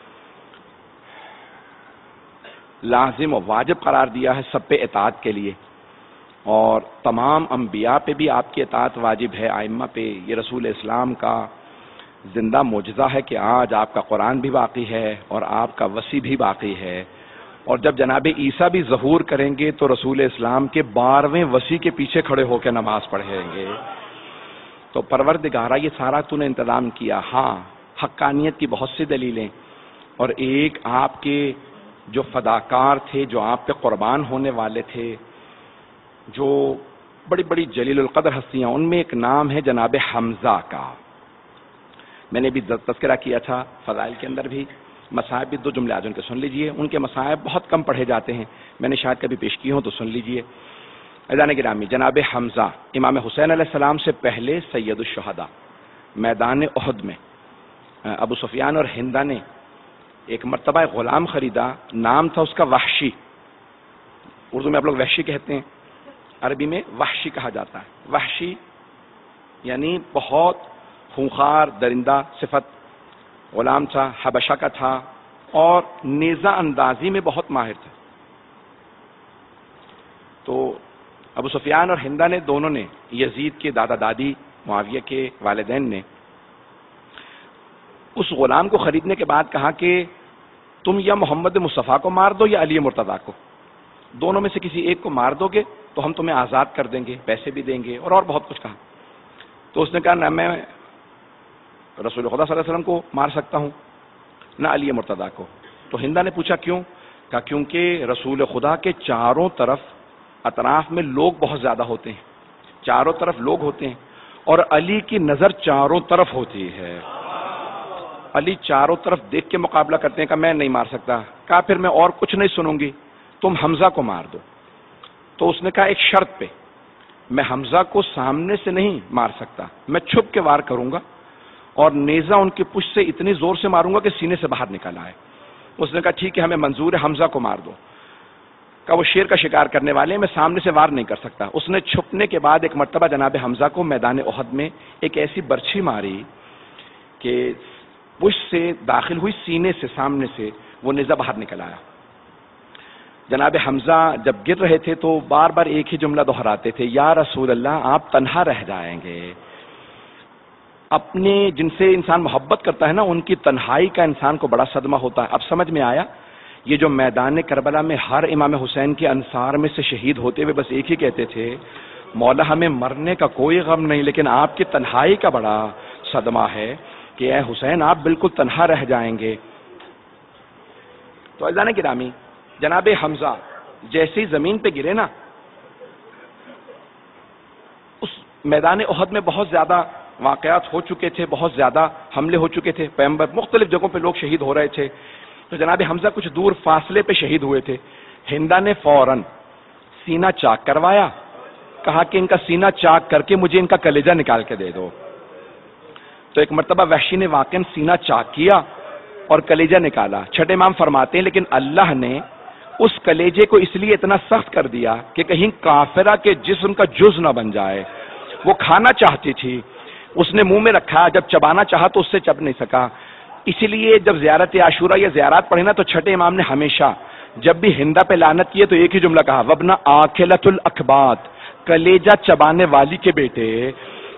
لازم و واجب قرار دیا ہے سب پہ اطاعت کے لیے، اور تمام انبیاء پہ بھی آپ کی اطاعت واجب ہے، ائمہ پہ۔ یہ رسول اسلام کا زندہ معجزہ ہے کہ آج آپ کا قرآن بھی باقی ہے اور آپ کا وصی بھی باقی ہے، اور جب جناب عیسیٰ بھی ظہور کریں گے تو رسول اسلام کے 12ویں وصی کے پیچھے کھڑے ہو کے نماز پڑھیں گے۔ تو پروردگارہ یہ سارا تو نے انتظام کیا۔ ہاں، حقانیت کی بہت سی دلیلیں، اور ایک آپ کے جو فداکار تھے، جو آپ پہ قربان ہونے والے تھے، جو بڑی بڑی جلیل القدر ہستیاں، ان میں ایک نام ہے جناب حمزہ کا۔ میں نے بھی تذکرہ کیا تھا فضائل کے اندر بھی۔ مصائب بھی دو جملے آج ان کے سن لیجئے، ان کے مصائب بہت کم پڑھے جاتے ہیں، میں نے شاید کبھی پیش کی ہوں تو سن لیجئے۔ عزیزان گرامی، جناب حمزہ امام حسین علیہ السلام سے پہلے سید الشہداء، میدان احد میں ابو سفیان اور ہندہ نے ایک مرتبہ غلام خریدا، نام تھا اس کا وحشی، اردو میں آپ لوگ وحشی کہتے ہیں، عربی میں وحشی کہا جاتا ہے۔ وحشی یعنی بہت خونخوار درندہ صفت غلام تھا، حبشہ کا تھا، اور نیزہ اندازی میں بہت ماہر تھا۔ تو ابو سفیان اور ہندہ نے دونوں نے، یزید کے دادا دادی معاویہ کے والدین نے، اس غلام کو خریدنے کے بعد کہا کہ تم یا محمد مصطفیٰ کو مار دو یا علی مرتضیٰ کو، دونوں میں سے کسی ایک کو مار دو گے تو ہم تمہیں آزاد کر دیں گے، پیسے بھی دیں گے، اور بہت کچھ کہا۔ تو اس نے کہا نہ میں رسول خدا صلی اللہ علیہ وسلم کو مار سکتا ہوں نہ علی مرتضیٰ کو۔ تو ہندہ نے پوچھا کیوں؟ کہا کیونکہ رسول خدا کے چاروں طرف اطراف میں لوگ بہت زیادہ ہوتے ہیں، چاروں طرف لوگ ہوتے ہیں، اور علی کی نظر چاروں طرف ہوتی ہے، علی چاروں طرف دیکھ کے مقابلہ کرتے ہیں۔ کہا میں نہیں مار سکتا۔ کہا پھر میں اور کچھ نہیں سنوں گی، تم حمزہ کو مار دو۔ تو اس نے کہا ایک شرط پہ، میں حمزہ کو سامنے سے نہیں مار سکتا، میں چھپ کے وار کروں گا اور نیزہ ان کی پشت سے اتنی زور سے ماروں گا کہ سینے سے باہر نکل آئے۔ اس نے کہا ٹھیک ہے، ہمیں منظور ہے، حمزہ کو مار دو۔ کہا وہ شیر کا شکار کرنے والے ہیں، میں سامنے سے وار نہیں کر سکتا۔ اس نے چھپنے کے بعد ایک مرتبہ جناب حمزہ کو میدان احد میں ایک ایسی برچھی ماری کہ پشت سے داخل ہوئی، سینے سے سامنے سے وہ نیزہ باہر نکل آیا۔ جناب حمزہ جب گر رہے تھے تو بار بار ایک ہی جملہ دہراتے تھے، یا رسول اللہ آپ تنہا رہ جائیں گے۔ اپنے جن سے انسان محبت کرتا ہے نا، ان کی تنہائی کا انسان کو بڑا صدمہ ہوتا ہے۔ اب سمجھ میں آیا، یہ جو میدان کربلا میں ہر امام حسین کے انصار میں سے شہید ہوتے ہوئے بس ایک ہی کہتے تھے، مولا ہمیں مرنے کا کوئی غم نہیں، لیکن آپ کی تنہائی کا بڑا صدمہ ہے کہ اے حسین آپ بالکل تنہا رہ جائیں گے۔ تو عزیزان گرامی، جناب حمزہ جیسی زمین پہ گرے نا، اس میدان احد میں بہت زیادہ واقعات ہو چکے تھے، بہت زیادہ حملے ہو چکے تھے، پیغمبر مختلف جگہوں پہ لوگ شہید ہو رہے تھے۔ تو جناب حمزہ کچھ دور فاصلے پہ شہید ہوئے تھے۔ ہندہ نے فوراً سینہ چاک کروایا، کہا کہ ان کا سینہ چاک کر کے مجھے ان کا کلیجہ نکال کے دے دو۔ تو ایک مرتبہ وحشی نے واقعاً سینہ چاک کیا اور کلیجہ نکالا۔ چھٹے امام فرماتے ہیں لیکن اللہ نے اس کلیجے کو اس لیے اتنا سخت کر دیا کہ کہیں کافرہ کے جسم کا جز نہ بن جائے۔ وہ کھانا چاہتی تھی، اس نے منہ میں رکھا، جب چبانا چاہا تو اس سے چب نہیں سکا۔ اسی لیے جب زیارت عاشورہ یا زیارات پڑھی نا تو چھٹے امام نے ہمیشہ جب بھی ہندہ پہ لعنت کی ہے تو ایک ہی جملہ کہا، وابن آکلۃ الاکباد، کلیجہ چبانے والی کے بیٹے۔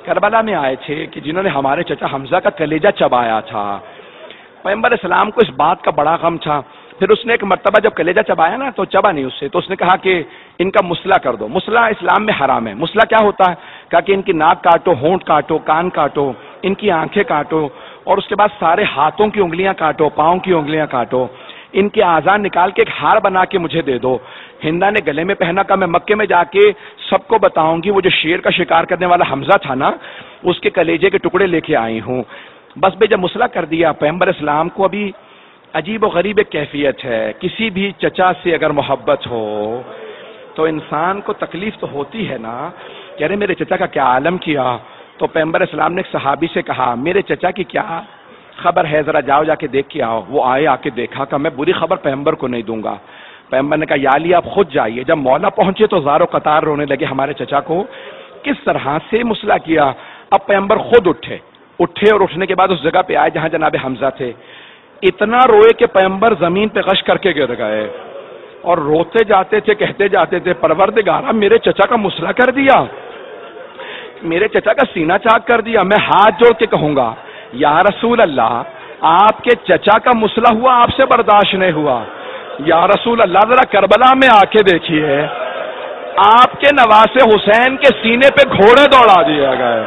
کربلا میں آئے تھے کہ جنہوں نے ہمارے چچا حمزہ کا کلیجہ چبایا تھا. پیغمبر اسلام کو اس بات کا بڑا غم تھا. پھر اس نے ایک مرتبہ جب کلیجہ چبایا نا تو چبا نہیں اس سے، تو اس نے کہا کہ ان کا مسئلہ کر دو. مسئلہ اسلام میں حرام ہے. مسئلہ کیا ہوتا ہے؟ کہا کہ ان کی ناک کاٹو، ہونٹ کاٹو، کان کاٹو، ان کی آنکھیں کاٹو، اور اس کے بعد سارے ہاتھوں کی انگلیاں کاٹو، پاؤں کی انگلیاں کاٹو، ان کے اعضاء نکال کے ایک ہار بنا کے مجھے دے دو. ہندا نے گلے میں پہنا. کا میں مکے میں جا کے سب کو بتاؤں گی وہ جو شیر کا شکار کرنے والا حمزہ تھا نا، اس کے کلیجے کے ٹکڑے لے کے آئی ہوں. بس بے جب مسئلہ کر دیا. پیغمبر اسلام کو ابھی عجیب و غریب ایک کیفیت ہے. کسی بھی چچا سے اگر محبت ہو تو انسان کو تکلیف تو ہوتی ہے نا کہ ارے میرے چچا کا کیا عالم کیا. تو پیغمبر اسلام نے ایک صحابی سے کہا میرے چچا کی کیا خبر ہے، ذرا جاؤ جا کے دیکھ کے آؤ. وہ آئے، آ کے دیکھا کہ میں بری خبر پیغمبر کو نہیں دوں گا. پیغمبر نے کہا یا علی آپ خود جائیے. جب مولا پہنچے تو زار و قطار رونے لگے ہمارے چچا کو کس طرح سے مسئلہ کیا. اب پیغمبر خود اٹھے اور اٹھنے کے بعد اس جگہ پہ آئے جہاں جناب حمزہ تھے. اتنا روئے کہ پیغمبر زمین پہ غش کر کے گر گئے اور روتے جاتے تھے، کہتے جاتے تھے پروردگارا میرے چچا کا مسئلہ کر دیا، میرے چچا کا سینہ چاک کر دیا. میں ہاتھ جوڑ کے کہوں گا یا رسول اللہ آپ کے چچا کا مسئلہ ہوا، آپ سے برداشت نہیں ہوا. یا رسول اللہ ذرا کربلا میں آ کے دیکھیے آپ کے نواسے حسین کے سینے پہ گھوڑے دوڑا دیے گئے.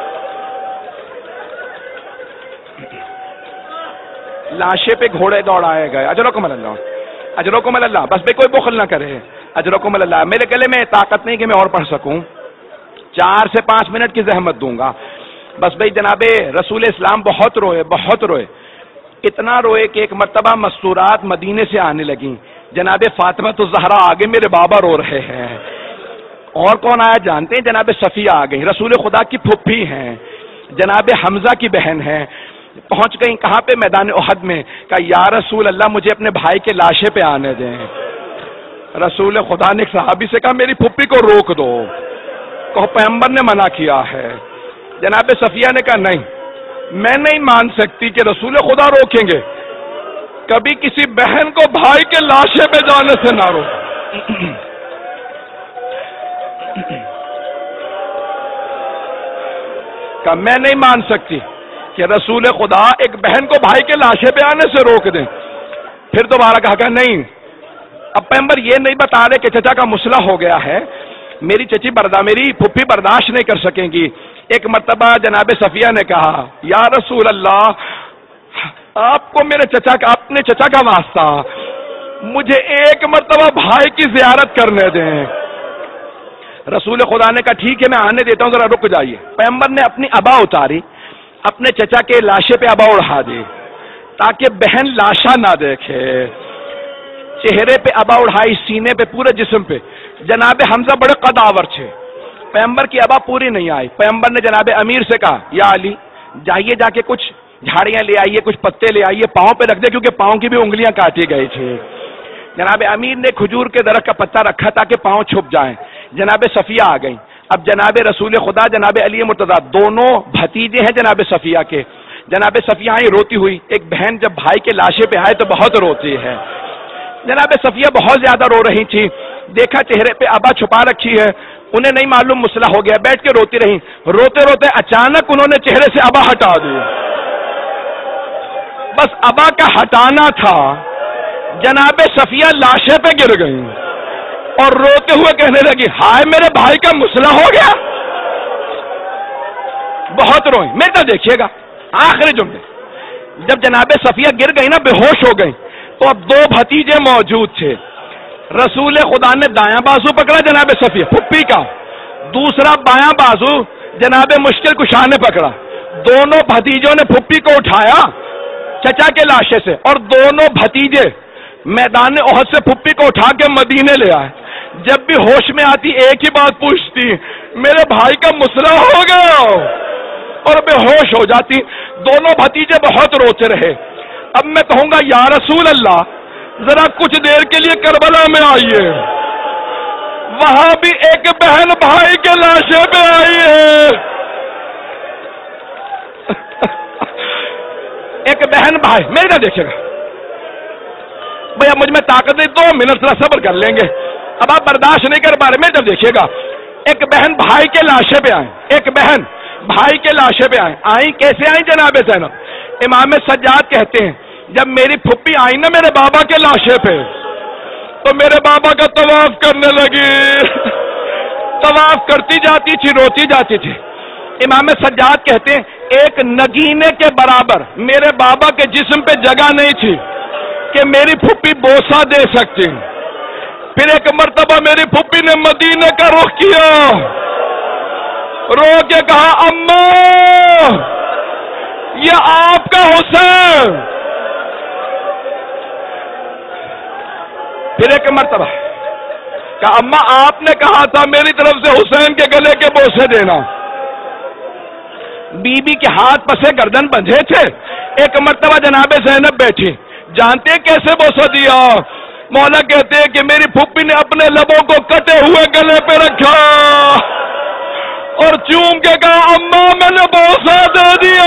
لاشے پہ گھوڑے دوڑائے گئے. اجرکم اللہ، اجرکم اللہ. بس بے کوئی بخل نہ کرے. اجرکم اللہ. میرے گلے میں طاقت نہیں کہ میں اور پڑھ سکوں. 4 سے 5 منٹ کی زحمت دوں گا. بس بھائی جناب رسول اسلام بہت روئے، بہت روئے. اتنا روئے کہ ایک مرتبہ مستورات مدینے سے آنے لگیں. جناب فاطمہ الزہرا آگے میرے بابا رو رہے ہیں. اور کون آیا جانتے ہیں؟ جناب صفیہ آ گئی، رسول خدا کی پھپھی ہیں، جناب حمزہ کی بہن ہیں. پہنچ گئی کہاں پہ؟ میدان احد میں. کہا یا رسول اللہ مجھے اپنے بھائی کے لاشے پہ آنے دیں. رسول خدا نے ایک صحابی سے کہا میری پھپھی کو روک دو. کہو پیغمبر نے منع کیا ہے. جناب صفیہ نے کہا نہیں میں نہیں مان سکتی کہ رسول خدا روکیں گے. کبھی کسی بہن کو بھائی کے لاشے پہ جانے سے نہ رو. کہ میں نہیں مان سکتی کہ رسول خدا ایک بہن کو بھائی کے لاشے پہ آنے سے روک دیں. پھر دوبارہ کہا کہ نہیں. اب پیغمبر یہ نہیں بتا رہے کہ چچا کا مسئلہ ہو گیا ہے، میری میری پھپھی برداشت نہیں کر سکیں گی. ایک مرتبہ جناب صفیہ نے کہا یا رسول اللہ آپ کو میرے چچا کا، اپنے چچا کا واسطہ مجھے ایک مرتبہ بھائی کی زیارت کرنے دیں. رسول خدا نے کہا ٹھیک ہے میں آنے دیتا ہوں، ذرا رک جائیے. پیغمبر نے اپنی ابا اتاری، اپنے چچا کے لاشے پہ ابا اڑا دی تاکہ بہن لاشا نہ دیکھے. چہرے پہ ابا اڑائی، سینے پہ، پورے جسم پہ. جناب حمزہ بڑے قداور تھے. پیغمبر کی ابا پوری نہیں آئی. پیغمبر نے جناب امیر سے کہا یا علی جائیے جا کے کچھ جھاڑیاں لے آئیے، کچھ پتے لے آئیے، پاؤں پہ رکھ دے کیونکہ پاؤں کی بھی انگلیاں کاٹی گئی تھی. جناب امیر نے کھجور کے درخت کا پتا رکھا تاکہ پاؤں چھپ جائیں. جناب صفیہ آ گئی. اب جناب رسول خدا جناب علی مرتضیٰ دونوں بھتیجے ہیں جناب صفیہ کے. جناب صفیہ آئی روتی ہوئی. ایک بہن جب بھائی کے لاشے پہ آئے تو بہت روتی ہے. جناب صفیہ بہت زیادہ رو رہی تھی. دیکھا چہرے پہ ابا چھپا رکھی ہے، انہیں نہیں معلوم مسئلہ ہو گیا. بیٹھ کے روتی رہی. روتے روتے اچانک انہوں نے چہرے سے ابا ہٹا دی. بس ابا کا ہٹانا تھا. جناب صفیہ لاشے پہ گر گئی اور روتے ہوئے کہنے لگی ہائے میرے بھائی کا مسئلہ ہو گیا. بہت روئی. میرے تو دیکھیے گا آخری جملے جب جناب صفیہ گر گئی نا، بے ہوش ہو گئی، تو اب 2 بھتیجے موجود تھے. رسول خدا نے دایاں بازو پکڑا جناب صفیہ پھپھی کا، دوسرا بایاں بازو جناب مشکل کشا نے پکڑا. دونوں بھتیجوں نے پھپھی کو اٹھایا چچا کے لاشے سے، اور دونوں بھتیجے میدان احد سے پھپھی کو اٹھا کے مدینے لے آئے. جب بھی ہوش میں آتی ایک ہی بات پوچھتی میرے بھائی کا مسئلہ ہو گیا، اور بے ہوش ہو جاتی. دونوں بھتیجے بہت روتے رہے. اب میں کہوں گا یا رسول اللہ ذرا کچھ دیر کے لیے کربلا میں آئیے، وہاں بھی ایک بہن بھائی کے لاشے پہ آئی ہے. ایک بہن بھائی میرے نہ دیکھے گا بھیا، مجھ میں طاقت نہیں، 2 منٹ ذرا صبر کر لیں گے. اب آپ برداشت نہیں کر پا رہے. میں جب دیکھیے گا ایک بہن بھائی کے لاشے پہ آئے، ایک بہن بھائی کے لاشے پہ آئیں کیسے آئیں جناب زینب؟ امام سجاد کہتے ہیں جب میری پھپھی آئی نا میرے بابا کے لاشے پہ تو میرے بابا کا طواف کرنے لگی، طواف کرتی جاتی تھی، روتی جاتی تھی۔ امام سجاد کہتے ہیں ایک نگینے کے برابر میرے بابا کے جسم پہ جگہ نہیں تھی کہ میری پھپھی بوسہ دے سکتی۔ پھر ایک مرتبہ میری پھپھی نے مدینے کا رخ کیا، رو کے کہا اماں یہ آپ کا حسین۔ پھر ایک مرتبہ کہا اماں آپ نے کہا تھا میری طرف سے حسین کے گلے کے بوسے دینا۔ بی بی کے ہاتھ پسے گردن بندھے تھے۔ ایک مرتبہ جناب زینب بیٹھی، جانتے کیسے بوسہ دیا؟ مولا کہتے ہیں کہ میری پھپھی نے اپنے لبوں کو کٹے ہوئے گلے پہ رکھا اور چوم کے کہا اماں میں نے بوسہ دے دیا۔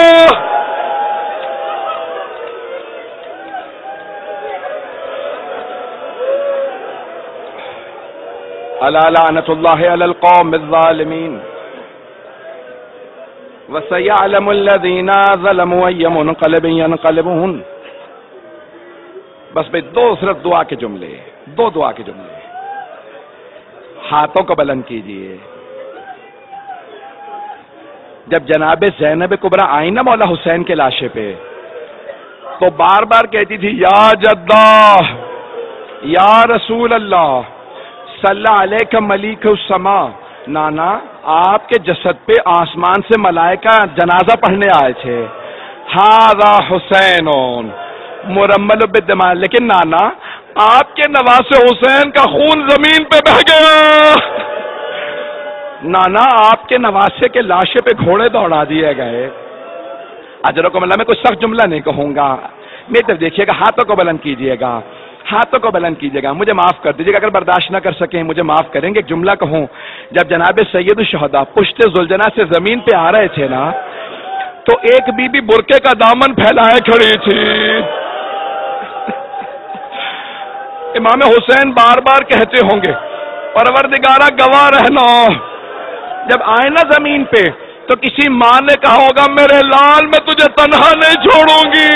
الا لعنت اللہ علی القوم الظالمین وسيعلم الذين ظلموا أي منقلب ينقلبون۔ بس بھائی دو صرف دعا کے جملے، دو دعا کے جملے۔ ہاتھوں کو بلند کیجئے۔ جب جناب زینب کبریٰ آئی نا مولا حسین کے لاشے پہ تو بار بار کہتی تھی یا جدہ یا رسول اللہ صلی علیک ملیک السما۔ نانا آپ کے جسد پہ آسمان سے ملائکہ جنازہ پڑھنے آئے تھے۔ ھذا حسین مرمل بالدماء، لیکن نانا آپ کے نواسے حسین کا خون زمین پہ بہہ گیا۔ نانا آپ کے نواسے کے لاشے پہ گھوڑے دوڑا دیے گئے۔ اجرکم اللہ، میں کوئی سخت جملہ نہیں کہوں گا، میری طرف دیکھیے گا، ہاتھوں کو بلند کیجیے گا، ہاتھوں کو بلند کیجیے گا، مجھے معاف کر دیجیے گا، اگر برداشت نہ کر سکیں مجھے معاف کریں گے۔ ایک جملہ کہوں، جب جناب سید الشہداء پشت زلجنا سے زمین پہ آ رہے تھے نا تو ایک بی بی برقعے کا دامن پھیلائے کھڑی تھی۔ امام حسین بار بار کہتے ہوں گے پروردگارہ گواہ رہنا، جب آئے نا زمین پہ تو کسی ماں نے کہا ہوگا میرے لال میں تجھے تنہا نہیں چھوڑوں گی۔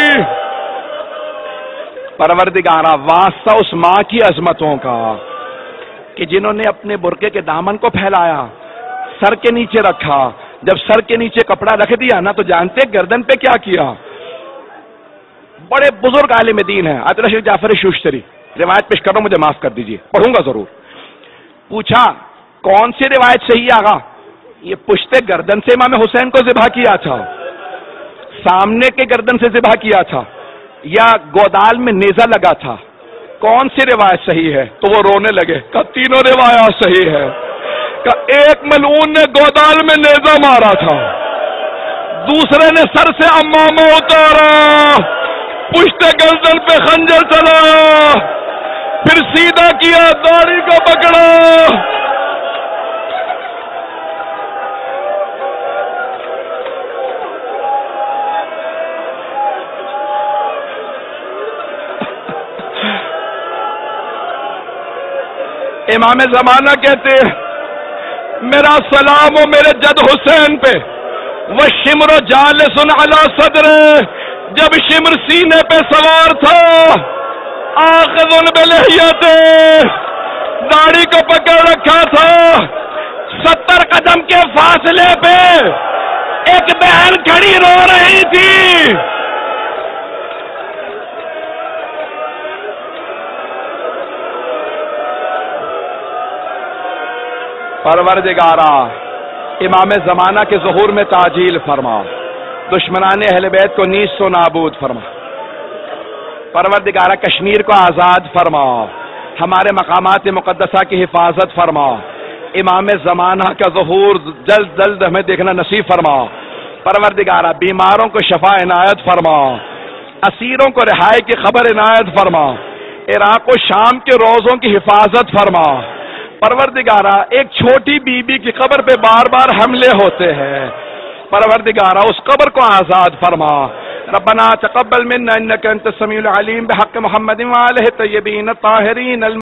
پروردگارہ واسطہ اس ماں کی عظمتوں کا کہ جنہوں نے اپنے برقعے کے دامن کو پھیلایا، سر کے نیچے رکھا، جب سر کے نیچے کپڑا رکھ دیا نا تو جانتے گردن پہ کیا کیا؟ بڑے بزرگ عالم دین ہیں عطیہ اللہ شریف جعفر شوشتری، روایت پیش کر رہا ہوں، مجھے معاف کر دیجیے، پڑھوں گا ضرور۔ پوچھا کون سی روایت صحیح ہے آغا؟ یہ پشتے گردن سے امام حسین کو ذبح کیا تھا، سامنے کے گردن سے ذبح کیا تھا، یا گودال میں نیزہ لگا تھا؟ کون سی روایت صحیح ہے؟ تو وہ رونے لگے، کہا تینوں روایات صحیح ہے۔ کہا ایک ملعون نے گودال میں نیزہ مارا تھا، دوسرے نے سر سے امامہ اتارا، پشت گردن پہ خنجر چلایا، پھر سیدھا کیا، داڑھی کو پکڑا۔ امام زمانہ کہتے میرا سلام و میرے جد حسین پہ، وہ شمر و جالس علی صدر، جب شمر سینے پہ سوار تھا، آخذ بلحیت، داڑھی کو پکڑ رکھا تھا، 70 قدم کے فاصلے پہ ایک بہن کھڑی رو رہی تھی۔ پروردگارہ امام زمانہ کے ظہور میں تعجیل فرما، دشمنان اہل بیت کو نیز و نابود فرما۔ پروردگارہ کشمیر کو آزاد فرما، ہمارے مقامات مقدسہ کی حفاظت فرما، امام زمانہ کا ظہور جلد جلد ہمیں دیکھنا نصیب فرما۔ پروردگارہ بیماروں کو شفا عنایت فرما، اسیروں کو رہائی کی خبر عنایت فرما، عراق و شام کے روزوں کی حفاظت فرما۔ پروردگارہ ایک چھوٹی بی بی کی قبر پہ بار بار حملے ہوتے ہیں، پروردگارہ اس قبر کو آزاد فرما۔ ربنا تقبل منا انك انت السميع العليم بحق محمد وآله الطيبين الطاهرين